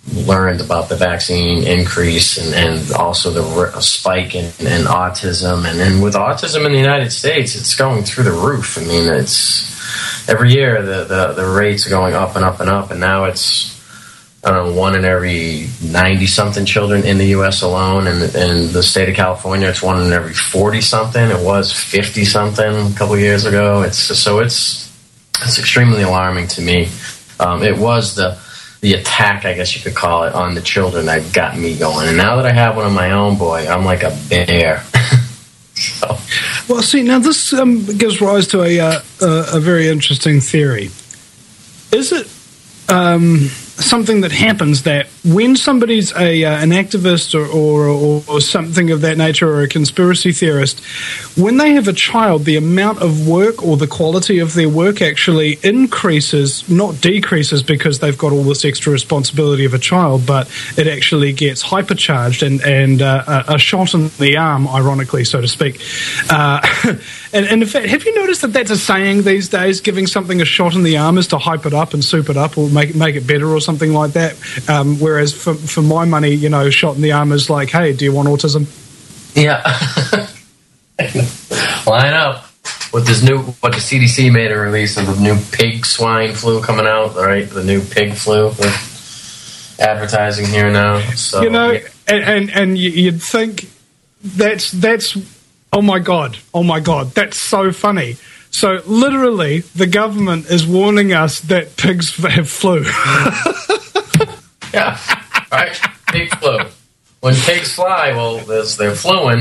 learned about the vaccine increase and also the spike in autism. And with autism in the United States, it's going through the roof. I mean, it's every year the rates are going up and up and up, and now it's, I don't know, 1 in every 90-something children in the U.S. alone. And in the state of California, it's 1 in every 40-something. It was 50-something a couple years ago. It's extremely alarming to me. It was the attack, I guess you could call it, on the children that got me going. And now that I have one of my own, boy, I'm like a bear. So. Well, see, now this gives rise to a very interesting theory. Is it something that happens that when somebody's an activist or something of that nature, or a conspiracy theorist, when they have a child, the amount of work or the quality of their work actually increases, not decreases, because they've got all this extra responsibility of a child, but it actually gets hypercharged and a shot in the arm, ironically, so to speak. And in fact, have you noticed that that's a saying these days? Giving something a shot in the arm is to hype it up and soup it up or make it better or something like that. Whereas for my money, you know, shot in the arm is like, hey, do you want autism? Yeah. Line up. What the CDC made a release of the new pig swine flu coming out, right? The new pig flu. Advertising here now. So, you know, and you'd think that's oh my god, that's so funny. So literally, the government is warning us that pigs have flu. Yeah, right. Pig flu. When pigs fly, well, they're fluing.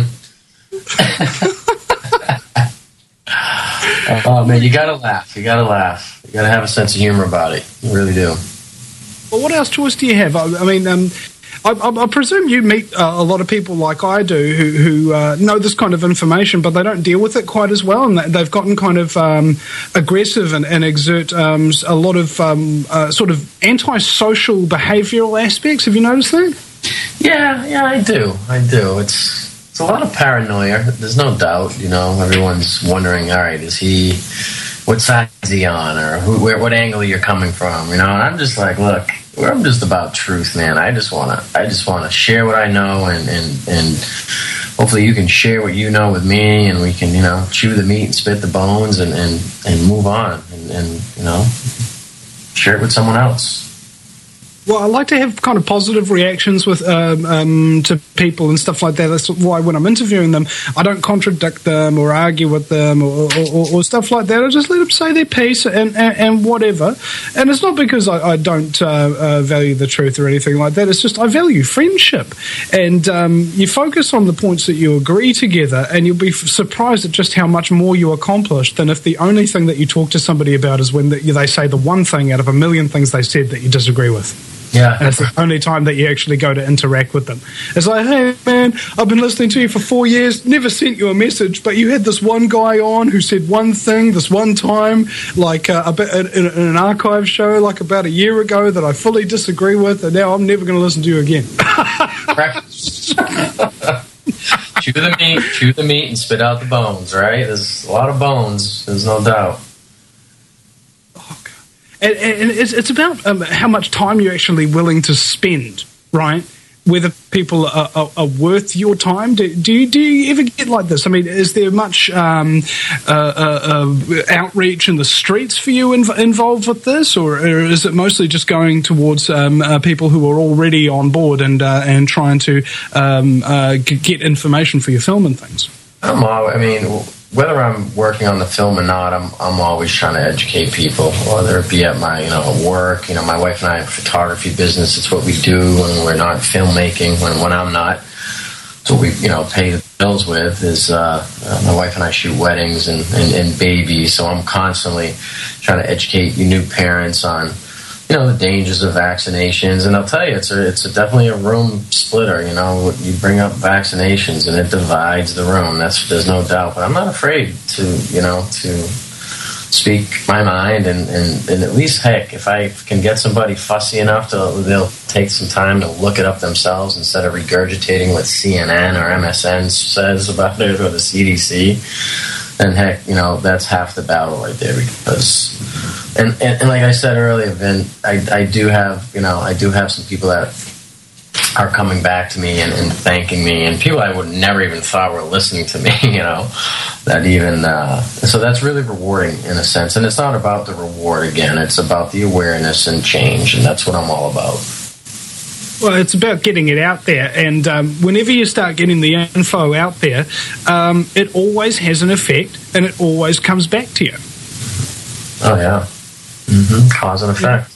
Oh man, you gotta laugh. You gotta have a sense of humor about it. You really do. Well, what else choice do you have? I mean, I presume you meet a lot of people like I do who know this kind of information, but they don't deal with it quite as well, and they've gotten kind of aggressive and exert a lot of sort of antisocial behavioural aspects. Have you noticed that? Yeah, I do. It's a lot of paranoia. There's no doubt. You know, everyone's wondering, all right, what side is he on, or what angle you're coming from? You know, and I'm just like, look, I'm just about truth, man. I just wanna share what I know, and hopefully you can share what you know with me, and we can, you know, chew the meat and spit the bones, and move on, and you know, share it with someone else. Well, I like to have kind of positive reactions with to people and stuff like that. That's why when I'm interviewing them, I don't contradict them or argue with them or stuff like that. I just let them say their piece and whatever. And it's not because I don't value the truth or anything like that. It's just I value friendship. And you focus on the points that you agree together, and you'll be surprised at just how much more you accomplish than if the only thing that you talk to somebody about is when they say the one thing out of a million things they said that you disagree with. Yeah. And it's the only time that you actually go to interact with them. It's like, hey, man, I've been listening to you for 4 years, never sent you a message, but you had this one guy on who said one thing this one time, like in an archive show, like about a year ago, that I fully disagree with, and now I'm never going to listen to you again. Chew the meat and spit out the bones, right? There's a lot of bones, there's no doubt. And it's about how much time you're actually willing to spend, right? Whether people are worth your time. Do you ever get like this? I mean, is there much outreach in the streets for you involved with this, or is it mostly just going towards people who are already on board and trying to get information for your film and things? Whether I'm working on the film or not, I'm always trying to educate people, whether it be at my work. You know, my wife and I have a photography business. It's what we do when we're not filmmaking. When I'm not, so we pay the bills with is my wife and I shoot weddings and babies. So I'm constantly trying to educate you new parents on the dangers of vaccinations. And I'll tell you, it's definitely a room splitter. You bring up vaccinations and it divides the room. There's no doubt. But I'm not afraid to speak my mind and at least, heck, if I can get somebody fussy enough they'll take some time to look it up themselves instead of regurgitating what CNN or MSN says about it, or the CDC, then heck, that's half the battle right there, because And like I said earlier, Vin, I do have some people that are coming back to me and thanking me, and people I would never even thought were listening to me, so that's really rewarding in a sense. And it's not about the reward again, it's about the awareness and change, and that's what I'm all about. Well, it's about getting it out there, and whenever you start getting the info out there, it always has an effect, and it always comes back to you. Oh, yeah. Cause and effect.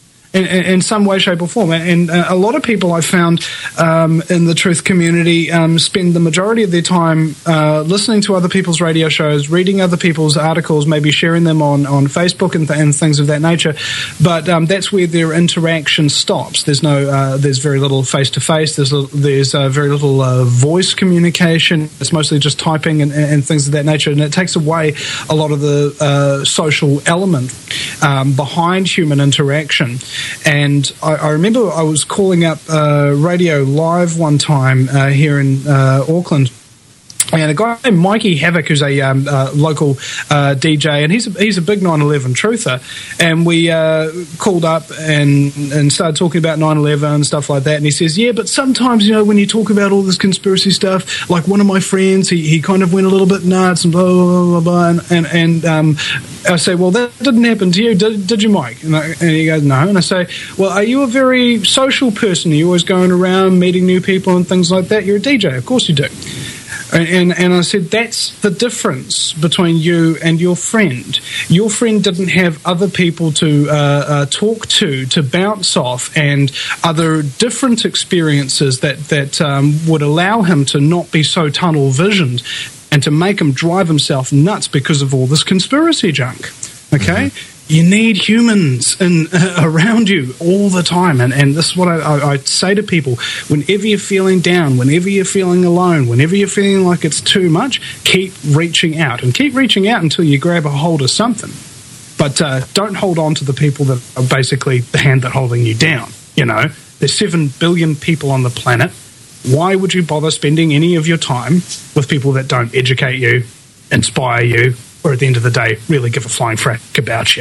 In some way, shape, or form. And a lot of people I've found in the truth community spend the majority of their time listening to other people's radio shows, reading other people's articles, maybe sharing them on Facebook and things of that nature. But that's where their interaction stops. There's very little face-to-face. There's very little voice communication. It's mostly just typing and things of that nature. And it takes away a lot of the social element behind human interaction. And I remember I was calling up Radio Live one time here in Auckland, and a guy named Mikey Havoc, who's a local DJ, and he's a big 9/11 truther, and we called up and started talking about 9/11 and stuff like that, and he says, yeah, but sometimes, when you talk about all this conspiracy stuff, like one of my friends, he kind of went a little bit nuts and blah, blah, blah, blah, and I say, well, that didn't happen to you, did you, Mike? And he goes, no. And I say, well, are you a very social person? Are you always going around meeting new people and things like that? You're a DJ, of course you do. And I said, that's the difference between you and your friend. Your friend didn't have other people to talk to bounce off, and other different experiences that would allow him to not be so tunnel visioned and to make him drive himself nuts because of all this conspiracy junk. Okay? You need humans around you all the time. And this is what I say to people. Whenever you're feeling down, whenever you're feeling alone, whenever you're feeling like it's too much, keep reaching out. And keep reaching out until you grab a hold of something. But don't hold on to the people that are basically the hand that's holding you down. There's 7 billion people on the planet. Why would you bother spending any of your time with people that don't educate you, inspire you, or at the end of the day, really give a flying frack about you?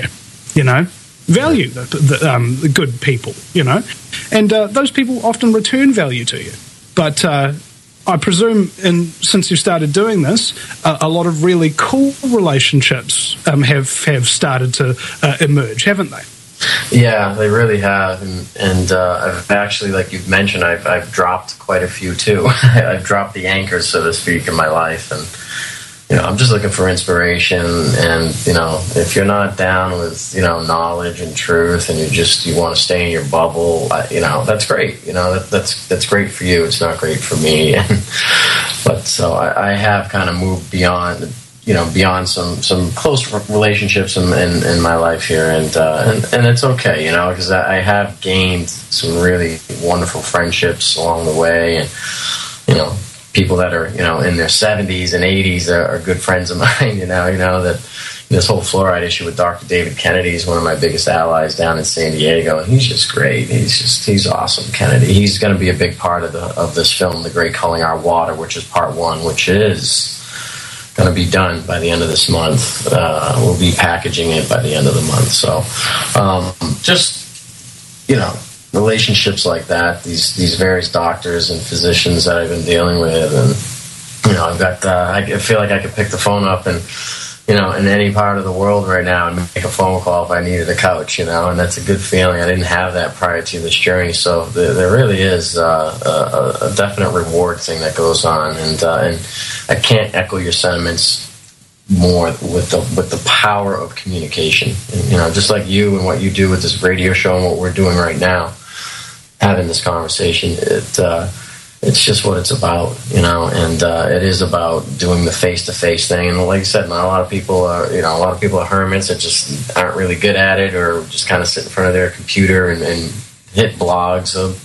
Value the good people, and those people often return value to you. But I presume, since you started doing this, a lot of really cool relationships have started to emerge, haven't they? Yeah, they really have, and I've actually, like you've mentioned, I've dropped quite a few too. I've dropped the anchors, so to speak, in my life, and I'm just looking for inspiration. And if you're not down with knowledge and truth, and you want to stay in your bubble, that's great. That's great for you. It's not great for me. But so I have kind of moved beyond some close relationships in my life here, and it's okay, because I have gained some really wonderful friendships along the way, and people that are in their 70s and 80s are good friends of mine. That this whole fluoride issue with Dr. David Kennedy is one of my biggest allies down in San Diego, and he's just great. He's awesome, Kennedy. He's going to be a big part of this film, The Great Culling Our Water, which is part 1, which is going to be done by the end of this month. We'll be packaging it by the end of the month. So relationships like that, these various doctors and physicians that I've been dealing with, and I've got I feel like I could pick the phone up and in any part of the world right now and make a phone call if I needed a couch, and that's a good feeling. I didn't have that prior to this journey, so there really is a definite reward thing that goes on, and I can't echo your sentiments more with the power of communication. And, just like you and what you do with this radio show and what we're doing right now, having this conversation, it's just what it's about, and it is about doing the face-to-face thing. And like I said, not a lot of people are, a lot of people are hermits that just aren't really good at it, or just kind of sit in front of their computer and hit blogs. So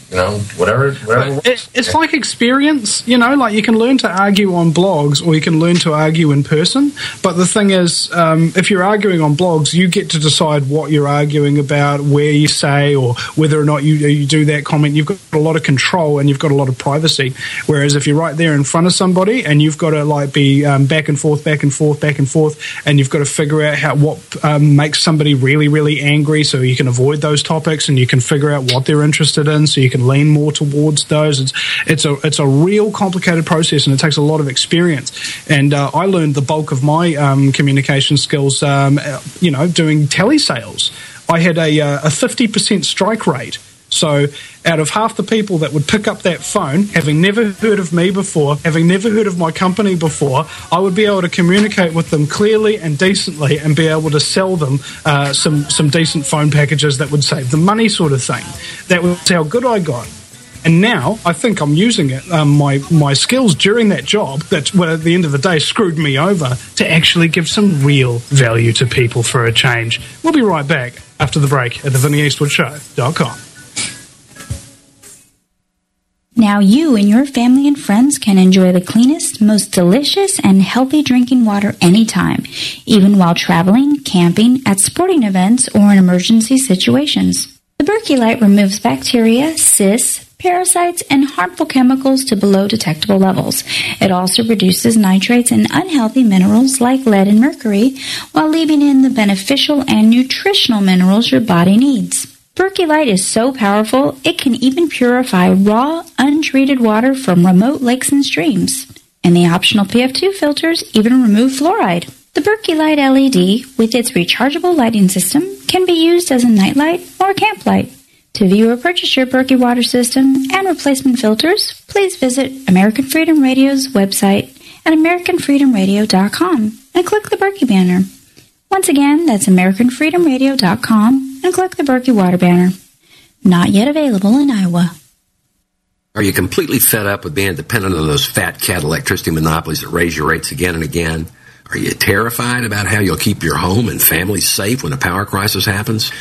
whatever. It's like experience, like you can learn to argue on blogs or you can learn to argue in person. But the thing is, if you're arguing on blogs, you get to decide what you're arguing about, where you say, or whether or not you do that comment. You've got a lot of control and you've got a lot of privacy. Whereas if you're right there in front of somebody and you've got to be back and forth, and you've got to figure out what makes somebody really, really angry, so you can avoid those topics and you can figure out what they're interested in, so you can lean more towards those. It's a real complicated process, and it takes a lot of experience. And I learned the bulk of my communication skills, doing telesales. I had a 50% strike rate. So out of half the people that would pick up that phone, having never heard of me before, having never heard of my company before, I would be able to communicate with them clearly and decently and be able to sell them some decent phone packages that would save them money, sort of thing. That was how good I got. And now I think I'm using it, my skills during that job, that at the end of the day screwed me over, to actually give some real value to people for a change. We'll be right back after the break at theVinnieEastwoodShow.com. Now you and your family and friends can enjoy the cleanest, most delicious, and healthy drinking water anytime, even while traveling, camping, at sporting events, or in emergency situations. The Berkey Light removes bacteria, cysts, parasites, and harmful chemicals to below detectable levels. It also reduces nitrates and unhealthy minerals like lead and mercury, while leaving in the beneficial and nutritional minerals your body needs. Berkey Light is so powerful, it can even purify raw, untreated water from remote lakes and streams. And the optional PF2 filters even remove fluoride. The Berkey Light LED, with its rechargeable lighting system, can be used as a nightlight or a camp light. To view or purchase your Berkey water system and replacement filters, please visit American Freedom Radio's website at AmericanFreedomRadio.com and click the Berkey banner. Once again, that's AmericanFreedomRadio.com and click the Berkey water banner. Not yet available in Iowa. Are you completely fed up with being dependent on those fat cat electricity monopolies that raise your rates again and again? Are you terrified about how you'll keep your home and family safe when a power crisis happens?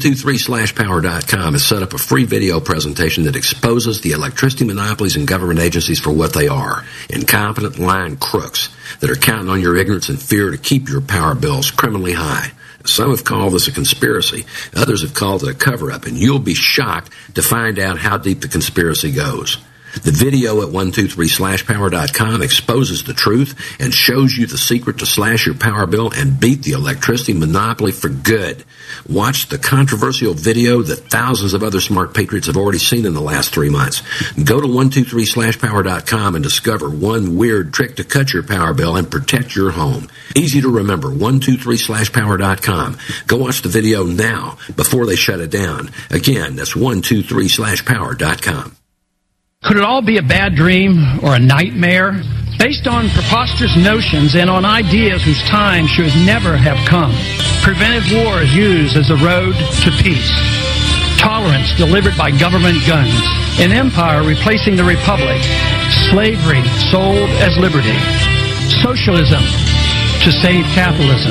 123/power.com has set up a free video presentation that exposes the electricity monopolies and government agencies for what they are: incompetent, lying crooks that are counting on your ignorance and fear to keep your power bills criminally high. Some have called this a conspiracy. Others have called it a cover-up, and you'll be shocked to find out how deep the conspiracy goes. The video at 123/power.com exposes the truth and shows you the secret to slash your power bill and beat the electricity monopoly for good. Watch the controversial video that thousands of other smart patriots have already seen in the last 3 months. Go to 123/power.com and discover one weird trick to cut your power bill and protect your home. Easy to remember, 123/power.com. Go watch the video now before they shut it down. Again, that's 123/power.com. Could it all be a bad dream or a nightmare? Based on preposterous notions and on ideas whose time should never have come. Preventive war is used as a road to peace. Tolerance delivered by government guns. An empire replacing the republic. Slavery sold as liberty. Socialism to save capitalism.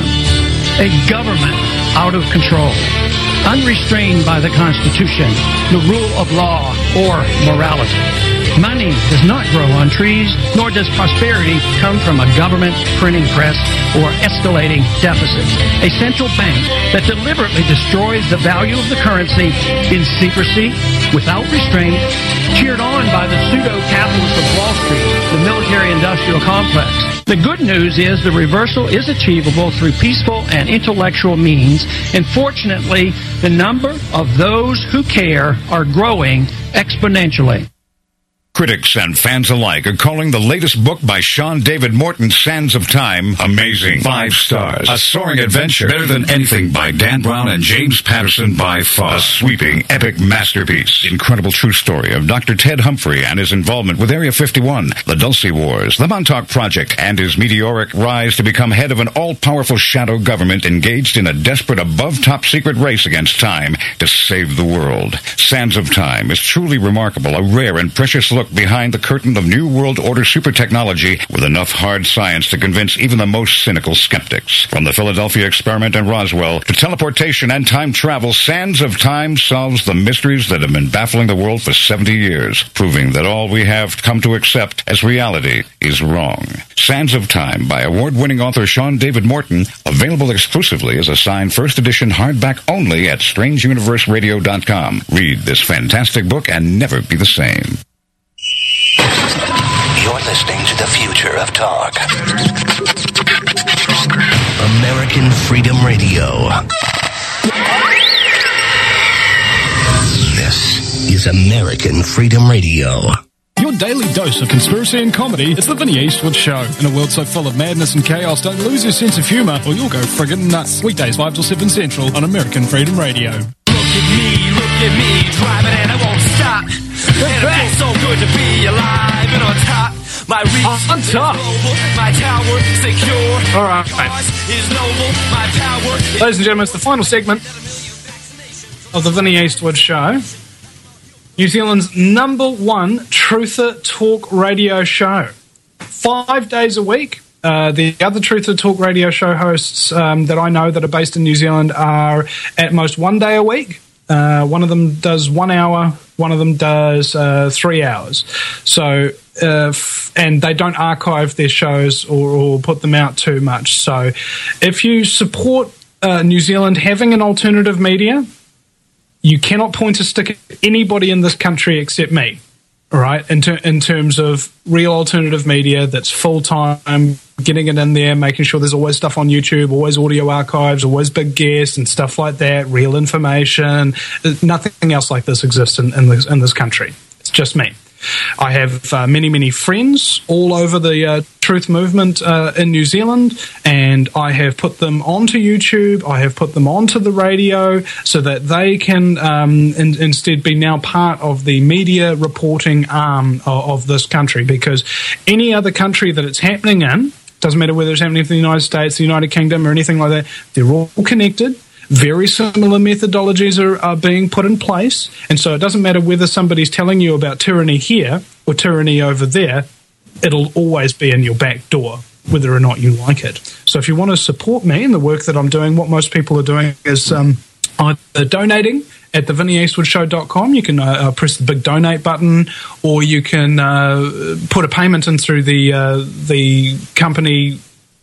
A government out of control. Unrestrained by the Constitution, the rule of law, or morality. Money does not grow on trees, nor does prosperity come from a government printing press or escalating deficits. A central bank that deliberately destroys the value of the currency in secrecy, without restraint, cheered on by the pseudo-capitalists of Wall Street, the military-industrial complex. The good news is the reversal is achievable through peaceful and intellectual means, and fortunately, the number of those who care are growing exponentially. Critics and fans alike are calling the latest book by Sean David Morton, Sands of Time, amazing. 5 stars. A soaring adventure. Better than anything by Dan Brown and James Patterson by far. A sweeping, epic masterpiece. Incredible true story of Dr. Ted Humphrey and his involvement with Area 51, the Dulce Wars, the Montauk Project, and his meteoric rise to become head of an all-powerful shadow government engaged in a desperate above-top-secret race against time to save the world. Sands of Time is truly remarkable, a rare and precious look look behind the curtain of New World Order super technology with enough hard science to convince even the most cynical skeptics. From the Philadelphia experiment in Roswell to teleportation and time travel, Sands of Time solves the mysteries that have been baffling the world for 70 years, proving that all we have come to accept as reality is wrong. Sands of Time by award-winning author Sean David Morton, available exclusively as a signed first edition hardback only at strangeuniverseradio.com. Read this fantastic book and never be the same. You're listening to the future of talk. American Freedom Radio. This is American Freedom Radio. Your daily dose of conspiracy and comedy. It's the Vinny Eastwood Show. In a world so full of madness and chaos, don't lose your sense of humour or you'll go friggin' nuts. Weekdays 5 till 7 Central on American Freedom Radio. Look at me, driving and I won't stop. And it feels so good to be alive and on top. My reach on top. Global, my tower secure. All right. Is noble, my power. Ladies and gentlemen, it's the final segment of the Vinny Eastwood Show. New Zealand's #1 Truther Talk radio show. 5 days a week. The other Truther Talk radio show hosts that I know that are based in New Zealand are at most 1 day a week. One of them does 1 hour, one of them does 3 hours. So, and they don't archive their shows or put them out too much. So if you support New Zealand having an alternative media, you cannot point a stick at anybody in this country except me, all right, in terms of real alternative media that's full-time, getting it in there, making sure there's always stuff on YouTube, always audio archives, always big guests and stuff like that, real information. Nothing else like this exists in this country. It's just me. I have many, many friends all over the truth movement in New Zealand, and I have put them onto YouTube. I have put them onto the radio so that they can instead be now part of the media reporting arm of this country, because any other country that it's happening in, doesn't matter whether it's happening in the United States, the United Kingdom, or anything like that, they're all connected. Very similar methodologies are being put in place, and so it doesn't matter whether somebody's telling you about tyranny here or tyranny over there, it'll always be in your back door, whether or not you like it. So if you want to support me in the work that I'm doing, what most people are doing is either donating at thevinnieeastwoodshow.com. You can press the big donate button, or you can put a payment in through the company,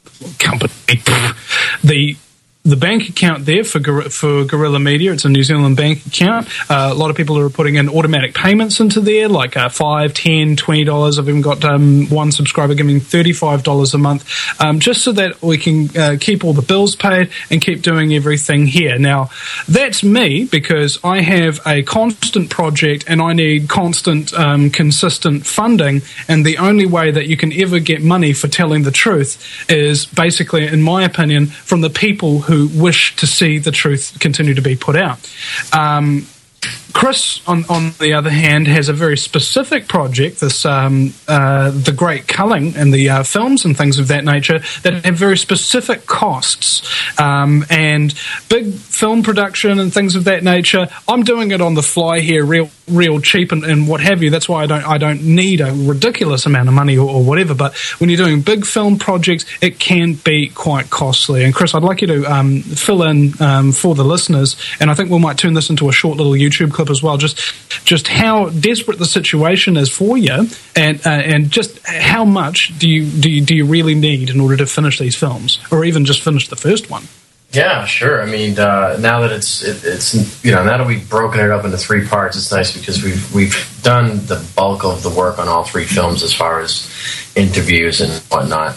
the bank account there for Guerrilla Media. It's a New Zealand bank account. A lot of people are putting in automatic payments into there, like $5, $10, $20. I've even got one subscriber giving $35 a month, just so that we can keep all the bills paid and keep doing everything here. Now, that's me, because I have a constant project and I need constant, consistent funding, and the only way that you can ever get money for telling the truth is basically, in my opinion, from the people who wish to see the truth continue to be put out. Chris, on the other hand, has a very specific project, this the Great Culling and the films and things of that nature that have very specific costs, and big film production and things of that nature. I'm doing it on the fly here, real cheap and what have you. That's why I don't need a ridiculous amount of money or whatever. But when you're doing big film projects, it can be quite costly. And Chris, I'd like you to fill in for the listeners, and I think we might turn this into a short little YouTube clip as well, just how desperate the situation is for you, and just how much do you really need in order to finish these films, or even just finish the first one? Yeah, sure. I mean, now that it's now that we've broken it up into 3 parts, it's nice because we've done the bulk of the work on all 3 films as far as interviews and whatnot.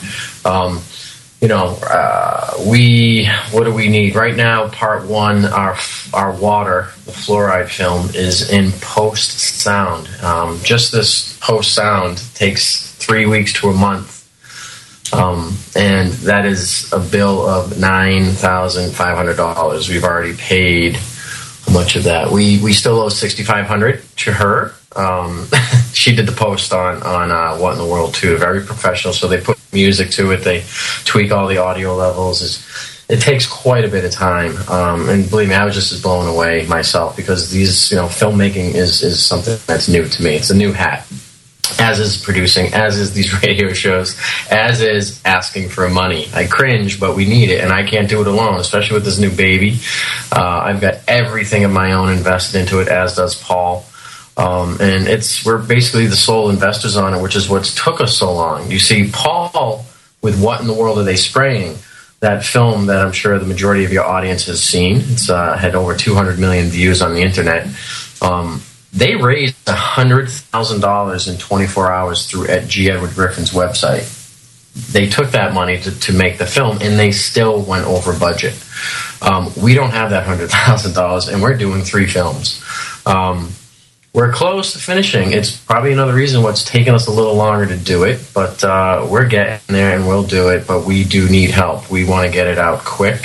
What do we need right now? Part 1, our water, the fluoride film, is in post sound. Just this post sound takes 3 weeks to a month. And that is a bill of $9,500. We've already paid how much of that? We still owe $6,500 to her. She did the post on What in the World too. Very professional. So they put music to it. They tweak all the audio levels. It takes quite a bit of time. And believe me, I was just as blown away myself, because these filmmaking is something that's new to me. It's a new hat. as is producing, as is these radio shows, as is asking for money. I cringe, but we need it, and I can't do it alone, especially with this new baby. I've got everything of my own invested into it, as does Paul. And we're basically the sole investors on it, which is what took us so long. You see, Paul, with What in the World Are They Spraying? That film that I'm sure the majority of your audience has seen. It's had over 200 million views on the internet. They raised $100,000 in 24 hours through G. Edward Griffin's website. They took that money to make the film, and they still went over budget. We don't have that $100,000, and we're doing 3 films. We're close to finishing. It's probably another reason what's taken us a little longer to do it, but we're getting there, and we'll do it, but we do need help. We want to get it out quick.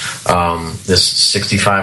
This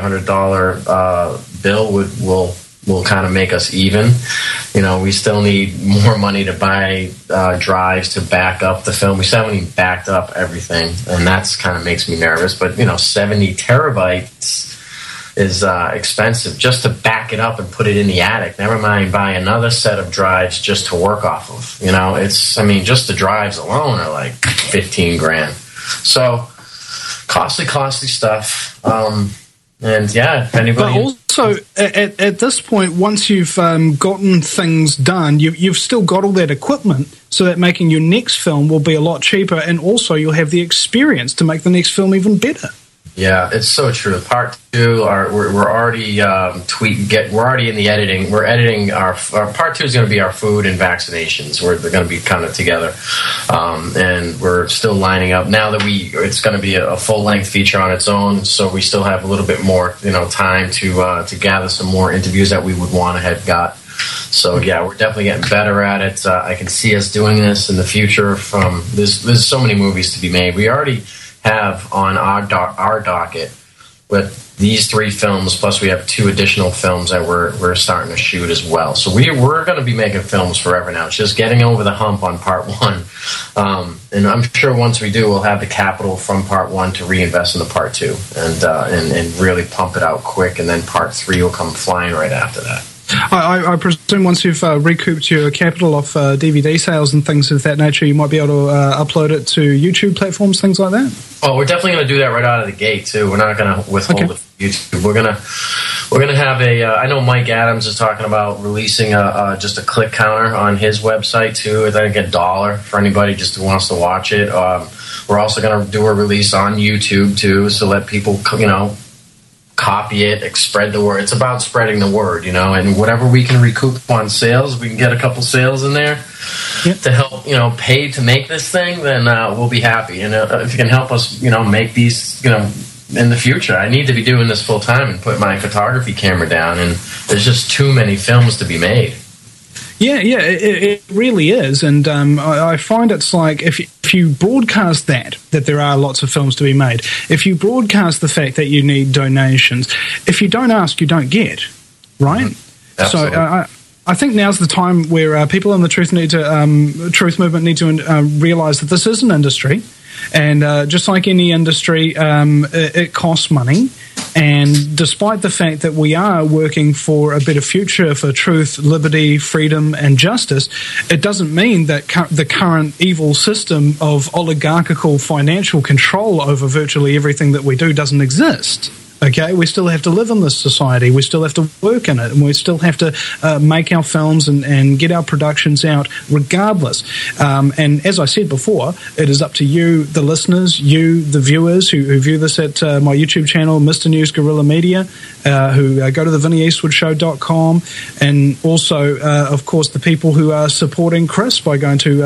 $6,500 bill will kind of make us even. You know, we still need more money to buy drives to back up the film. We still haven't even backed up everything, and that's kind of makes me nervous. But, 70 terabytes is expensive just to back it up and put it in the attic. Never mind buy another set of drives just to work off of. Just the drives alone are like $15,000. So costly stuff. And yeah, if anybody. But also, at this point, once you've gotten things done, you've still got all that equipment, so that making your next film will be a lot cheaper, and also you'll have the experience to make the next film even better. Yeah, it's so true. Part 2, we're already we're already in the editing. We're editing our part 2 is going to be our food and vaccinations. They're going to be kind of together, and we're still lining up now that it's going to be a full length feature on its own. So we still have a little bit more, time to gather some more interviews that we would want to have got. So yeah, we're definitely getting better at it. I can see us doing this in the future. There's so many movies to be made. We already have on our docket with these 3 films, plus we have 2 additional films that we're starting to shoot as well. So we're going to be making films forever now. It's just getting over the hump on part 1. And I'm sure once we do, we'll have the capital from part 1 to reinvest in the part 2 and really pump it out quick. And then part 3 will come flying right after that. I presume once you've recouped your capital off DVD sales and things of that nature, you might be able to upload it to YouTube platforms, things like that? Oh, we're definitely going to do that right out of the gate, too. We're not going to withhold it from YouTube. We're going to have I know Mike Adams is talking about releasing just a click counter on his website, too. I think $1 for anybody just who wants to watch it. We're also going to do a release on YouTube, too, so let people, copy it, spread the word. It's about spreading the word, and whatever we can recoup on sales, we can get a couple sales in there to help, pay to make this thing, then we'll be happy. And if you can help us, make these, in the future. I need to be doing this full time and put my photography camera down, and there's just too many films to be made. Yeah, it really is, and I find it's like if you broadcast that there are lots of films to be made, if you broadcast the fact that you need donations, if you don't ask, you don't get, right? Absolutely. So I think now's the time where people in the truth movement need to realize that this is an industry, and just like any industry, it costs money. And despite the fact that we are working for a better future for truth, liberty, freedom, and justice, it doesn't mean that the current evil system of oligarchical financial control over virtually everything that we do doesn't exist. Okay, we still have to live in this society, we still have to work in it, and we still have to make our films and get our productions out regardless. And as I said before, it is up to you, the listeners, you, the viewers who view this at my YouTube channel, Mr. News Guerrilla Media, who go to the VinnyEastwoodshow.com, and also, of course, the people who are supporting Chris by going to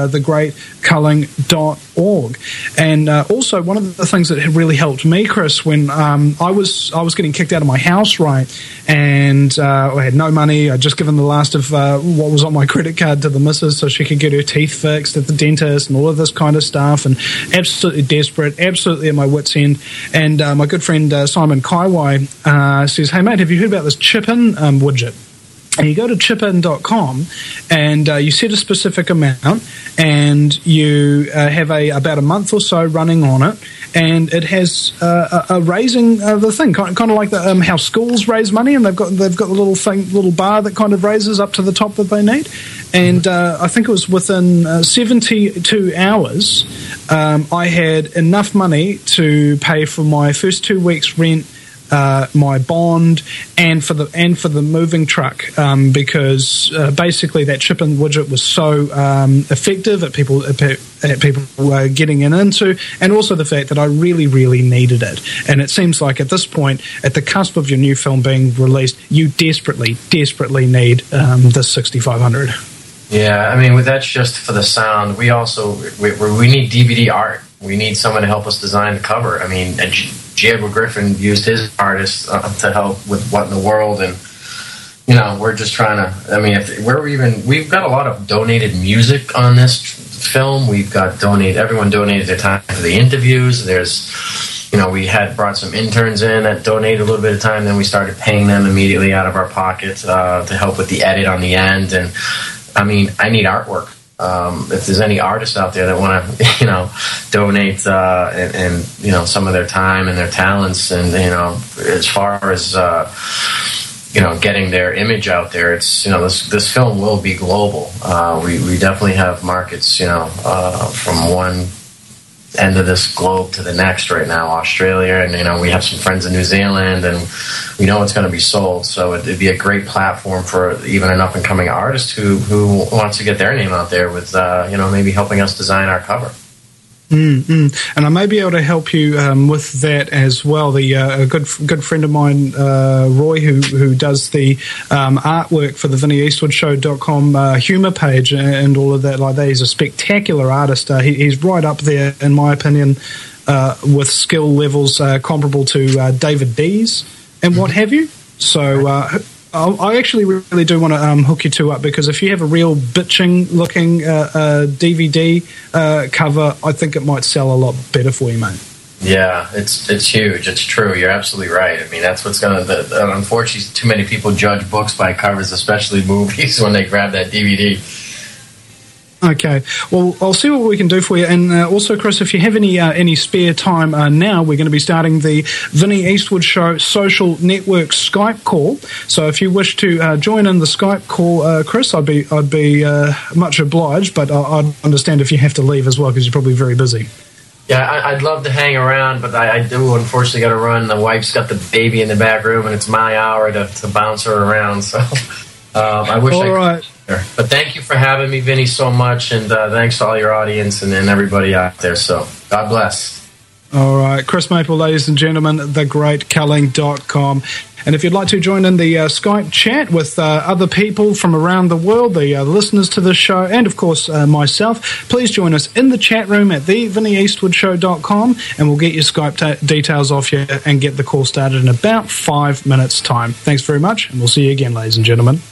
thegreatculling.org. And also, one of the things that really helped me, Chris, when I was getting kicked out of my house, right, and I had no money. I'd just given the last of what was on my credit card to the missus so she could get her teeth fixed at the dentist and all of this kind of stuff, and absolutely desperate, absolutely at my wit's end. And my good friend Simon Kaiwai says, "Hey mate, have you heard about this chip-in widget?" And you go to chipin.com and you set a specific amount, and you have about a month or so running on it, and it has a raising the thing, kind of like the, how schools raise money, and they've got the little bar that kind of raises up to the top that they need. And I think it was within 72 hours, I had enough money to pay for my first 2 weeks' rent, my bond, and for the moving truck, because basically that chip and widget was so effective at people getting into, and also the fact that I really, really needed it. And it seems like at this point, at the cusp of your new film being released, you desperately, desperately need this 6500. Yeah, I mean, that's just for the sound. We also we need DVD art. We need someone to help us design the cover. I mean, J. Edward Griffin used his artists to help with What in the World, and we're just trying to. I mean, we've got a lot of donated music on this film. We've got everyone donated their time for the interviews. There's, we had brought some interns in that donated a little bit of time. Then we started paying them immediately out of our pockets to help with the edit on the end. And I mean, I need artwork. If there's any artists out there that want to, donate and some of their time and their talents, and as far as getting their image out there, it's this film will be global. We definitely have markets, from one end of this globe to the next right now, Australia, and we have some friends in New Zealand, and we know it's going to be sold. So it'd be a great platform for even an up and coming artist who wants to get their name out there with maybe helping us design our cover. And I may be able to help you with that as well. A good friend of mine, Roy, who does the artwork for the VinnyEastwoodShow.com humor page and all of that like that. He's a spectacular artist. He's right up there, in my opinion, with skill levels comparable to David Dees and what have you. So I actually really do want to hook you two up, because if you have a real bitching-looking DVD cover, I think it might sell a lot better for you, mate. Yeah, it's huge. It's true. You're absolutely right. I mean, that's what's going to... Unfortunately, too many people judge books by covers, especially movies, when they grab that DVD. Okay, well, I'll see what we can do for you. And also, Chris, if you have any spare time now, we're going to be starting the Vinny Eastwood Show social network Skype call. So if you wish to join in the Skype call, Chris, I'd be much obliged, but I'd understand if you have to leave as well, because you're probably very busy. Yeah, I'd love to hang around, but I do unfortunately got to run. The wife's got the baby in the back room, and it's my hour to bounce her around, so... I wish all right. But thank you for having me, Vinny, so much, and thanks to all your audience and everybody out there. So God bless. All right, Chris Maple, ladies and gentlemen, thegreatculling.com. And if you'd like to join in the Skype chat with other people from around the world, the listeners to this show, and of course myself, please join us in the chat room at thevinnieeastwoodshow.com, and we'll get your Skype details off you and get the call started in about 5 minutes' time. Thanks very much, and we'll see you again, ladies and gentlemen.